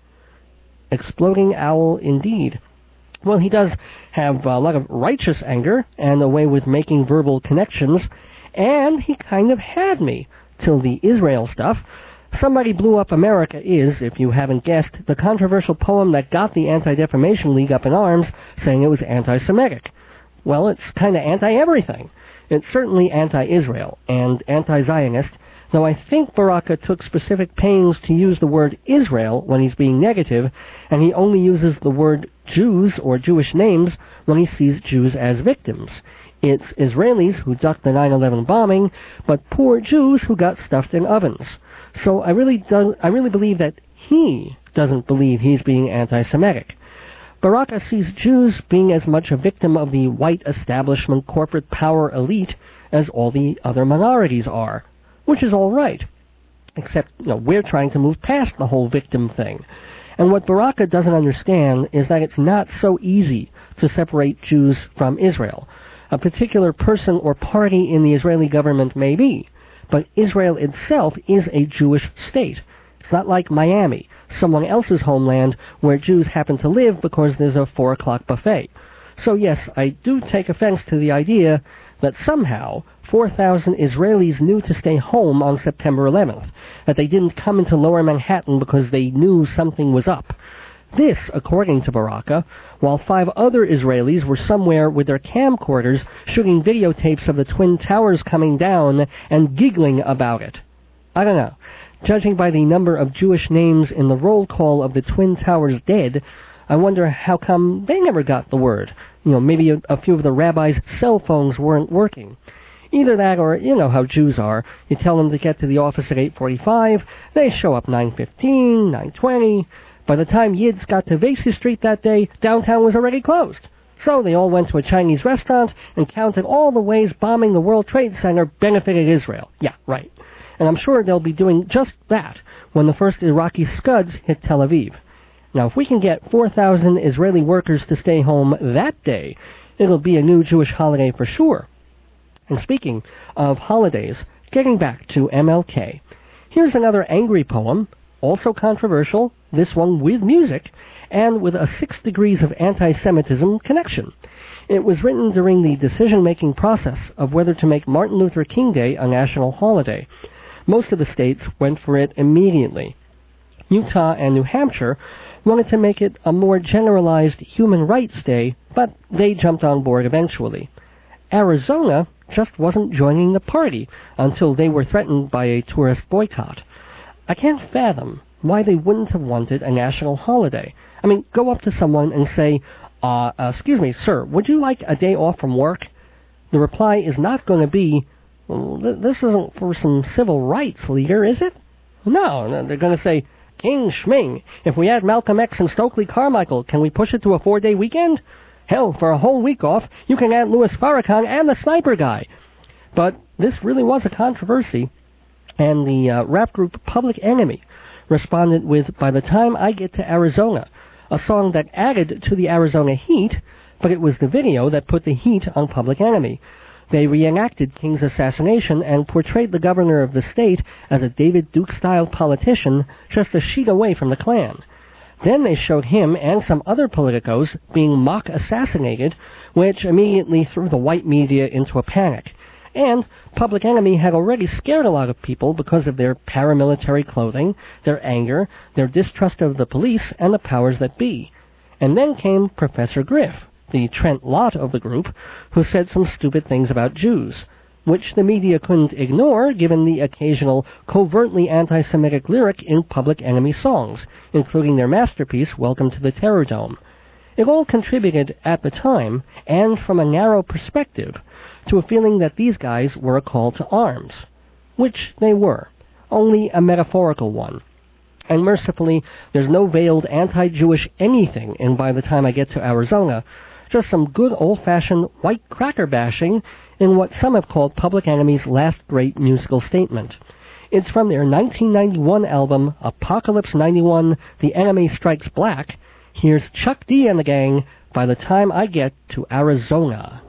Exploding owl indeed. Well, he does have a lot of righteous anger and a way with making verbal connections, and he kind of had me till the Israel stuff. Somebody Blew Up America is, if you haven't guessed, the controversial poem that got the Anti-Defamation League up in arms, saying it was anti-Semitic. Well, it's kind of anti-everything. It's certainly anti-Israel and anti-Zionist, though I think Baraka took specific pains to use the word Israel when he's being negative, and he only uses the word Jews or Jewish names when he sees Jews as victims. It's Israelis who ducked the nine eleven bombing, but poor Jews who got stuffed in ovens. So I really do, I really believe that he doesn't believe he's being anti-Semitic. Baraka sees Jews being as much a victim of the white establishment corporate power elite as all the other minorities are, which is all right. Except, you know, we're trying to move past the whole victim thing. And what Baraka doesn't understand is that it's not so easy to separate Jews from Israel. A particular person or party in the Israeli government may be, but Israel itself is a Jewish state. It's not like Miami, someone else's homeland where Jews happen to live because there's a four o'clock buffet. So yes, I do take offense to the idea that somehow four thousand Israelis knew to stay home on September eleventh, that they didn't come into Lower Manhattan because they knew something was up. This, according to Baraka, while five other Israelis were somewhere with their camcorders shooting videotapes of the Twin Towers coming down and giggling about it. I don't know. Judging by the number of Jewish names in the roll call of the Twin Towers dead, I wonder how come they never got the word. You know, maybe a, a few of the rabbis' cell phones weren't working. Either that or, you know how Jews are. You tell them to get to the office at eight forty-five, they show up nine fifteen, nine twenty. By the time Yids got to Vesey Street that day, downtown was already closed. So they all went to a Chinese restaurant and counted all the ways bombing the World Trade Center benefited Israel. Yeah, right. And I'm sure they'll be doing just that when the first Iraqi Scuds hit Tel Aviv. Now, if we can get four thousand Israeli workers to stay home that day, it'll be a new Jewish holiday for sure. And speaking of holidays, getting back to M L K, here's another angry poem, also controversial, this one with music, and with a six degrees of anti-Semitism connection. It was written during the decision-making process of whether to make Martin Luther King Day a national holiday. Most of the states went for it immediately. Utah and New Hampshire wanted to make it a more generalized human rights day, but they jumped on board eventually. Arizona just wasn't joining the party until they were threatened by a tourist boycott. I can't fathom why they wouldn't have wanted a national holiday. I mean, go up to someone and say, uh, uh, excuse me, sir, would you like a day off from work? The reply is not going to be, well, th- this isn't for some civil rights leader, is it? No, no they're going to say, King Schming, if we add Malcolm X and Stokely Carmichael, can we push it to a four-day weekend? Hell, for a whole week off, you can add Louis Farrakhan and the Sniper Guy. But this really was a controversy, and the uh, rap group Public Enemy responded with By the Time I Get to Arizona, a song that added to the Arizona heat, but it was the video that put the heat on Public Enemy. They reenacted King's assassination and portrayed the governor of the state as a David Duke-style politician just a sheet away from the Klan. Then they showed him and some other politicos being mock-assassinated, which immediately threw the white media into a panic. And Public Enemy had already scared a lot of people because of their paramilitary clothing, their anger, their distrust of the police and the powers that be. And then came Professor Griff, the Trent Lott of the group, who said some stupid things about Jews, which the media couldn't ignore given the occasional covertly anti-Semitic lyric in Public Enemy songs, including their masterpiece, Welcome to the Terror Dome. It all contributed at the time, and from a narrow perspective, to a feeling that these guys were a call to arms, which they were, only a metaphorical one. And mercifully, there's no veiled anti-Jewish anything in By the Time I Get to Arizona, just some good old-fashioned white cracker bashing in what some have called Public Enemy's last great musical statement. It's from their nineteen ninety-one album, Apocalypse ninety-one, The Enemy Strikes Black. Here's Chuck D and the gang, By the Time I Get to Arizona.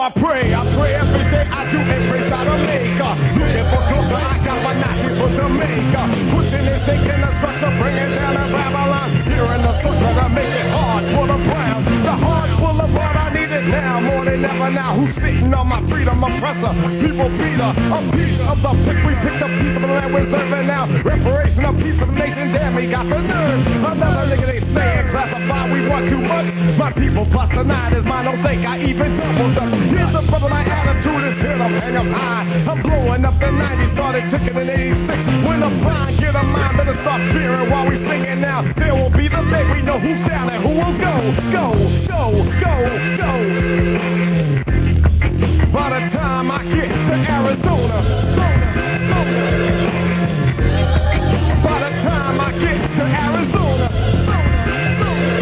I pray, I pray every day. I do a praise out of maker. Looking for closer, I got my knife for Jamaica. Pushing and shaking the structure, bringing down the Babylon. Here in the structure to make it hard for the brown. The heart full of what I need it now, more than ever now. Who's sitting on my freedom oppressor? People beater, a piece of the pick. We picked up piece of the land we're serving now. Reparation of piece of the nation, damn, we got the nerve. Another nigga they saying classify, we want too much. My people plus the nine is mine, don't think I even doubled up. Here's the brother, my attitude is hit up, hang up high. I'm blowing up the nineties, started ticking in eighty-six. When the blind get a mind, better start fearing while we singing now. There will be the day we know who's down and who will go, go, go, go, go. By the time I get to Arizona, Zona, Zona. By the time I get to Arizona, Zona,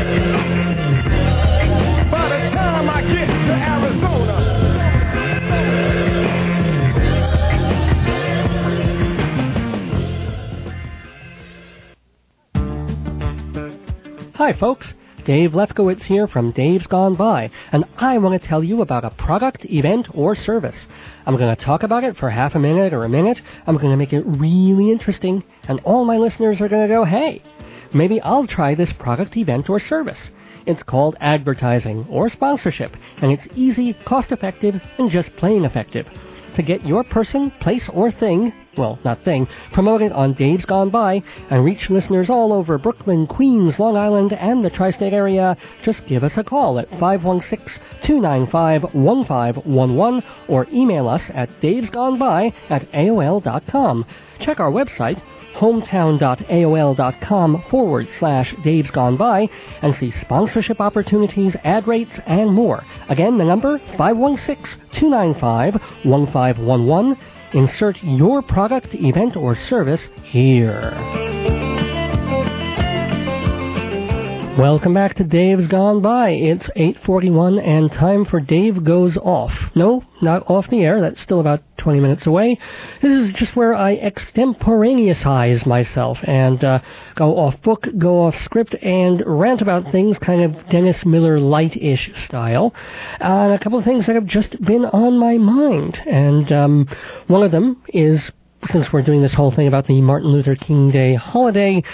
Zona. By the time I get to Arizona. Hi, folks. Dave Lefkowitz here from Dave's Gone By, and I want to tell you about a product, event, or service. I'm going to talk about it for half a minute or a minute. I'm going to make it really interesting, and all my listeners are going to go, hey, maybe I'll try this product, event, or service. It's called advertising or sponsorship, and it's easy, cost-effective, and just plain effective. To get your person, place, or thing, well, not thing, promoted on Dave's Gone By and reach listeners all over Brooklyn, Queens, Long Island, and the tri-state area, just give us a call at five one six, two nine five, one five one one or email us at davesgoneby at A O L dot com. Check our website, hometown.aol.com forward slash Dave's Gone By, and see sponsorship opportunities, ad rates, and more. Again, the number, five one six, two nine five, one five one one. Insert your product, event, or service here. Welcome back to Dave's Gone By. It's eight forty-one and time for Dave Goes Off. No, not off the air. That's still about twenty minutes away. This is just where I extemporaneousize myself and uh, go off book, go off script, and rant about things kind of Dennis Miller light-ish style. Uh, and a couple of things that have just been on my mind. And um, one of them is, since we're doing this whole thing about the Martin Luther King Day holiday,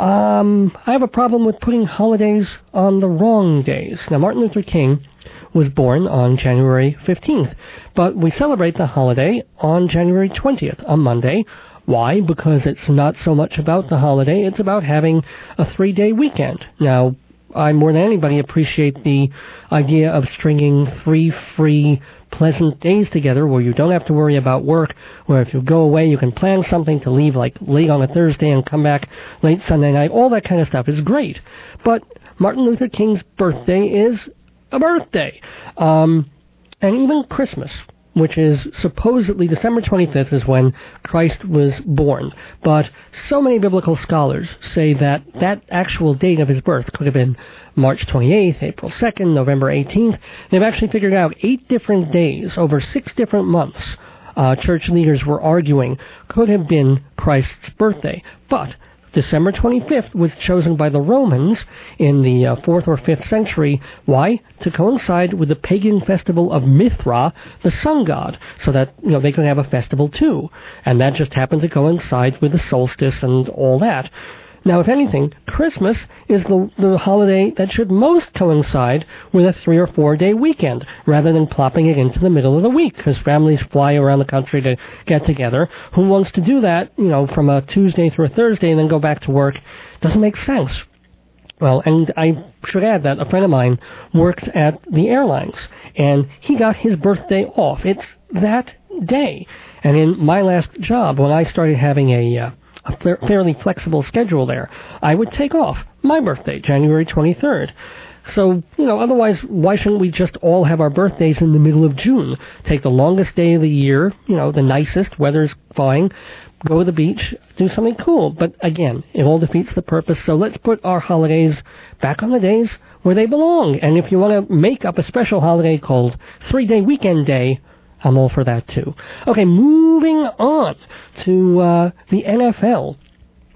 um, I have a problem with putting holidays on the wrong days. Now, Martin Luther King was born on January fifteenth, but we celebrate the holiday on January twentieth, a Monday. Why? Because it's not so much about the holiday, it's about having a three-day weekend. Now, I more than anybody appreciate the idea of stringing three free pleasant days together where you don't have to worry about work, where if you go away you can plan something to leave like late on a Thursday and come back late Sunday night. All that kind of stuff is great. But Martin Luther King's birthday is a birthday. Um, and even Christmas, which is supposedly December twenty-fifth is when Christ was born. But so many biblical scholars say that that actual date of his birth could have been March twenty-eighth, April second, November eighteenth. They've actually figured out eight different days over six different months. Uh, church leaders were arguing could have been Christ's birthday. But December twenty-fifth was chosen by the Romans in the uh, fourth or fifth century. Why? To coincide with the pagan festival of Mithra, the sun god, so that, you know, they could have a festival too. And that just happened to coincide with the solstice and all that. Now, if anything, Christmas is the, the holiday that should most coincide with a three- or four-day weekend, rather than plopping it into the middle of the week, because families fly around the country to get together. Who wants to do that, you know, from a Tuesday through a Thursday and then go back to work? Doesn't make sense. Well, and I should add that a friend of mine worked at the airlines, and he got his birthday off. It's that day. And in my last job, when I started having a... Uh, a fairly flexible schedule there, I would take off my birthday, January twenty-third. So, you know, otherwise, why shouldn't we just all have our birthdays in the middle of June? Take the longest day of the year, you know, the nicest, weather's fine, go to the beach, do something cool. But again, it all defeats the purpose, so let's put our holidays back on the days where they belong. And if you want to make up a special holiday called Three-Day Weekend Day, I'm all for that, too. Okay, moving on to uh, the N F L.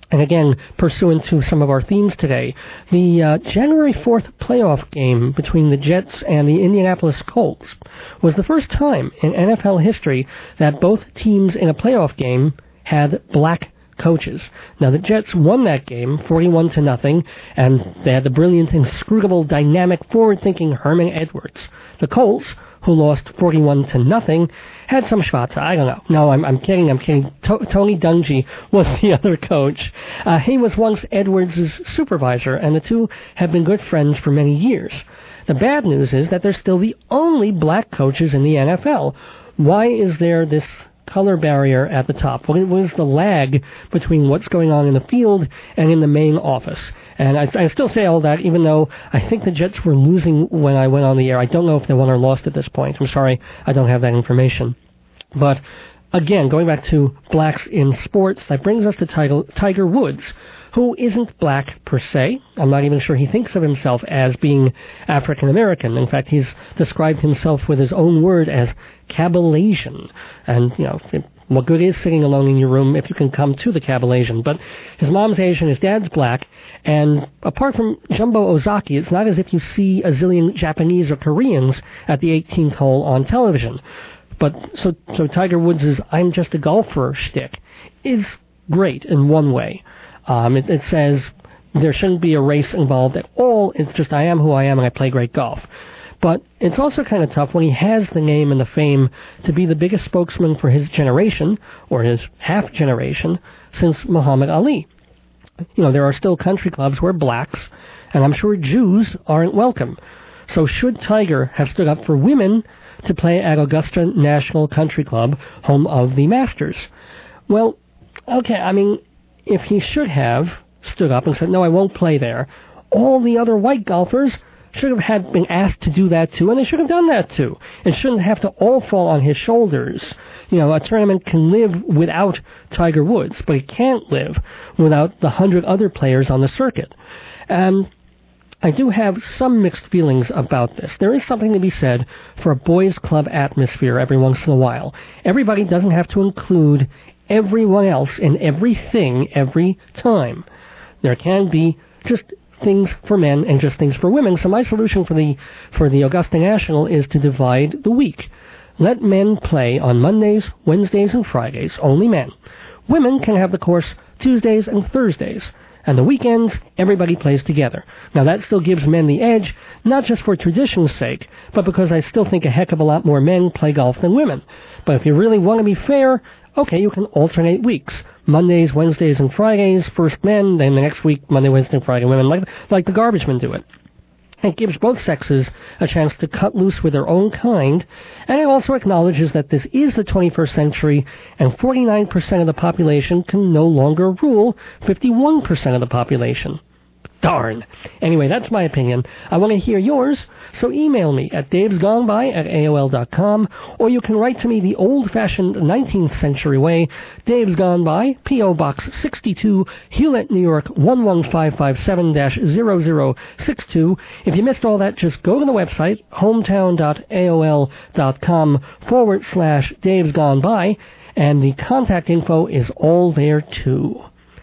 And again, pursuant to some of our themes today, the uh, January fourth playoff game between the Jets and the Indianapolis Colts was the first time in N F L history that both teams in a playoff game had black coaches. Now, the Jets won that game forty-one to nothing, and they had the brilliant, inscrutable, dynamic, forward-thinking Herman Edwards. The Colts, who lost forty-one to nothing, had some schwatza. I don't know. No, I'm, I'm kidding. I'm kidding. To- Tony Dungy was the other coach. Uh, he was once Edwards' supervisor, and the two have been good friends for many years. The bad news is that they're still the only black coaches in the N F L. Why is there this color barrier at the top? What is the lag between what's going on in the field and in the main office? And I, I still say all that, even though I think the Jets were losing when I went on the air. I don't know if they won or lost at this point. I'm sorry, I don't have that information. But again, going back to blacks in sports, that brings us to Tiger, Tiger Woods, who isn't black per se. I'm not even sure he thinks of himself as being African American. In fact, he's described himself with his own word as Caballasian. And, you know, what good is sitting alone in your room if you can come to the Caballasian? But his mom's Asian, his dad's black, and apart from Jumbo Ozaki, it's not as if you see a zillion Japanese or Koreans at the eighteenth hole on television. But so, so Tiger Woods' I'm just a golfer shtick is great in one way. Um, it, it says there shouldn't be a race involved at all. It's just I am who I am and I play great golf. But it's also kind of tough when he has the name and the fame to be the biggest spokesman for his generation, or his half generation, since Muhammad Ali. You know, there are still country clubs where blacks, and I'm sure Jews, aren't welcome. So should Tiger have stood up for women to play at Augusta National Country Club, home of the Masters? Well, okay, I mean, if he should have stood up and said, no, I won't play there, all the other white golfers should have had been asked to do that too, and they should have done that too. It shouldn't have to all fall on his shoulders. You know, a tournament can live without Tiger Woods, but it can't live without the hundred other players on the circuit. And I do have some mixed feelings about this. There is something to be said for a boys' club atmosphere every once in a while. Everybody doesn't have to include everyone else in everything every time. There can be just things for men and just things for women. So my solution for the for the Augusta National is to divide the week. Let men play on Mondays, Wednesdays, and Fridays, only men. Women can have the course Tuesdays and Thursdays. And the weekends, everybody plays together. Now, that still gives men the edge, not just for tradition's sake, but because I still think a heck of a lot more men play golf than women. But if you really want to be fair, okay, you can alternate weeks. Mondays, Wednesdays, and Fridays, first men, then the next week, Monday, Wednesday, and Friday, women, like, like the garbage men do it. It gives both sexes a chance to cut loose with their own kind, and it also acknowledges that this is the twenty-first century, and forty-nine percent of the population can no longer rule fifty-one percent of the population. Darn. Anyway, that's my opinion. I want to hear yours, so email me at davesgoneby at A O L dot com, or you can write to me the old-fashioned nineteenth century way, Dave's Gone By, P O. Box sixty-two, Hewlett, New York, one one five five seven dash zero zero six two. If you missed all that, just go to the website, hometown dot A O L dot com forward slash Dave's Gone By, and the contact info is all there, too.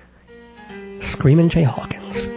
Screamin' Jay Hawkins.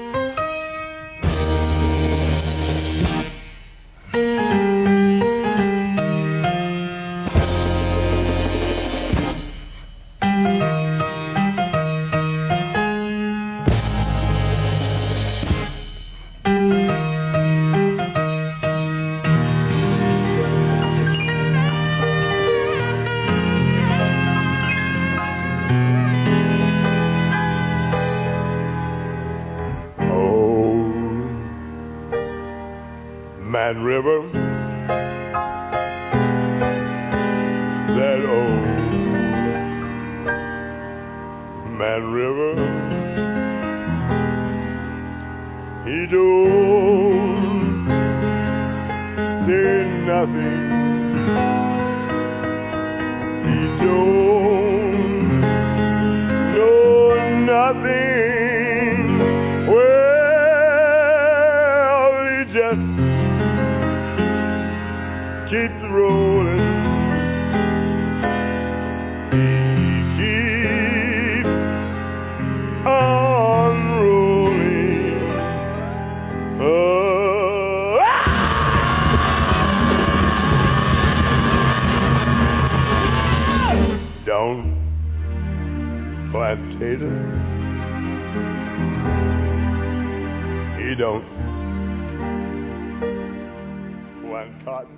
Man River, that old Man River, he don't say nothing, he don't know nothing, well, he just keeps rolling. He keeps on. Tater. He don't. One cotton.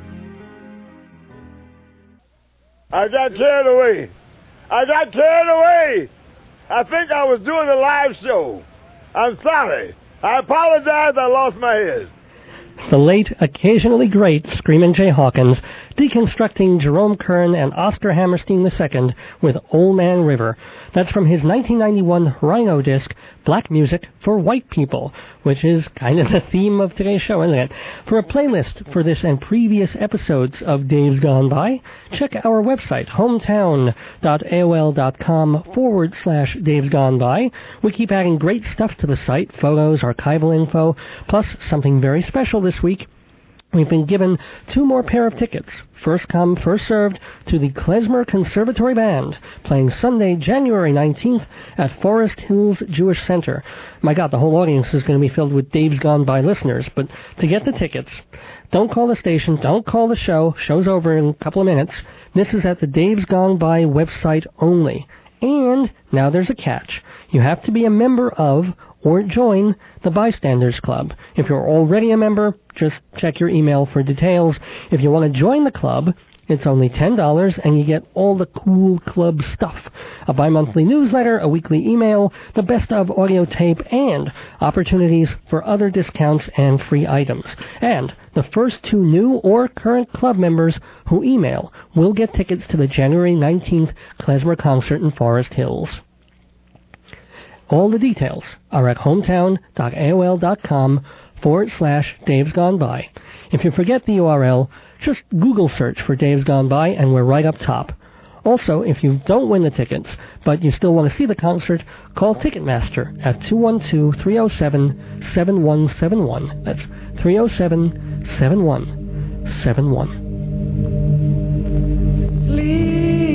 I got carried away. I got carried away. I think I was doing a live show. I'm sorry. I apologize. I lost my head. The late, occasionally great Screamin' Jay Hawkins, deconstructing Jerome Kern and Oscar Hammerstein the Second with Old Man River. That's from his nineteen ninety-one Rhino disc, Black Music for White People, which is kind of the theme of today's show, isn't it? For a playlist for this and previous episodes of Dave's Gone By, check our website, hometown.aol.com forward slash Dave's Gone By. We keep adding great stuff to the site, photos, archival info, plus something very special this week. We've been given two more pair of tickets, first come, first served, to the Klezmer Conservatory Band, playing Sunday, January nineteenth at Forest Hills Jewish Center. My God, the whole audience is going to be filled with Dave's Gone By listeners, but to get the tickets, don't call the station, don't call the show, show's over in a couple of minutes. This is at the Dave's Gone By website only. And now there's a catch. You have to be a member of or join the Bystanders Club. If you're already a member, just check your email for details. If you want to join the club, it's only ten dollars, and you get all the cool club stuff. A bi-monthly newsletter, a weekly email, the best of audio tape, and opportunities for other discounts and free items. And the first two new or current club members who email will get tickets to the January nineteenth Klezmer concert in Forest Hills. All the details are at hometown.aol.com forward slash Dave's Gone By. If you forget the U R L, just Google search for Dave's Gone By and we're right up top. Also, if you don't win the tickets, but you still want to see the concert, call Ticketmaster at two one two, three oh seven, seven one seven one. That's three oh seven, seven one seven one. Sleep.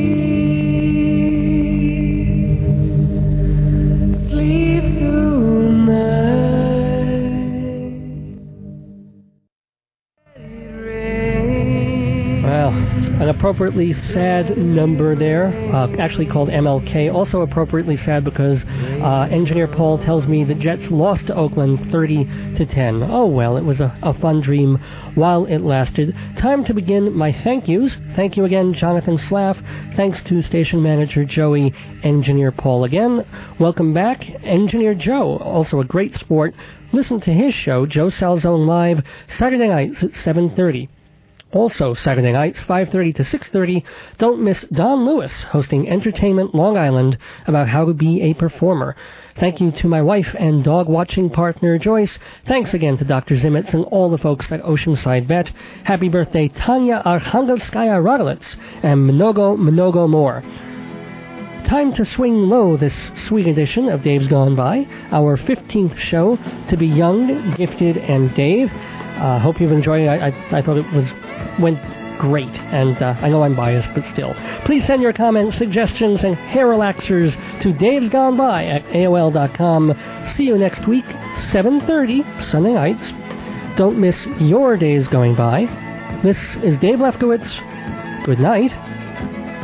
An appropriately sad number there, uh, actually called M L K. Also appropriately sad because uh, Engineer Paul tells me the Jets lost to Oakland thirty to ten. Oh well, it was a, a fun dream while it lasted. Time to begin my thank yous. Thank you again, Jonathan Slaff. Thanks to station manager Joey, Engineer Paul again. Welcome back, Engineer Joe, also a great sport. Listen to his show, Joe Salzone Live, Saturday nights at seven thirty. Also, Saturday nights, five thirty to six thirty, don't miss Don Lewis hosting Entertainment Long Island about how to be a performer. Thank you to my wife and dog-watching partner, Joyce. Thanks again to Doctor Zimitz and all the folks at Oceanside Vet. Happy birthday, Tanya Arkhangelskaya Rodolitz, and Mnogo Mnogo more. Time to swing low this sweet edition of Dave's Gone By, our fifteenth show to be young, gifted, and Dave. I uh, hope you've enjoyed it. I, I, I thought it was went great, and uh, I know I'm biased, but still. Please send your comments, suggestions, and hair relaxers to Dave's Gone By at A O L dot com. See you next week, seven thirty, Sunday nights. Don't miss your days going by. This is Dave Lefkowitz. Good night.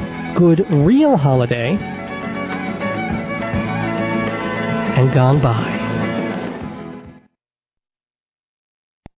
Good real holiday. And gone by.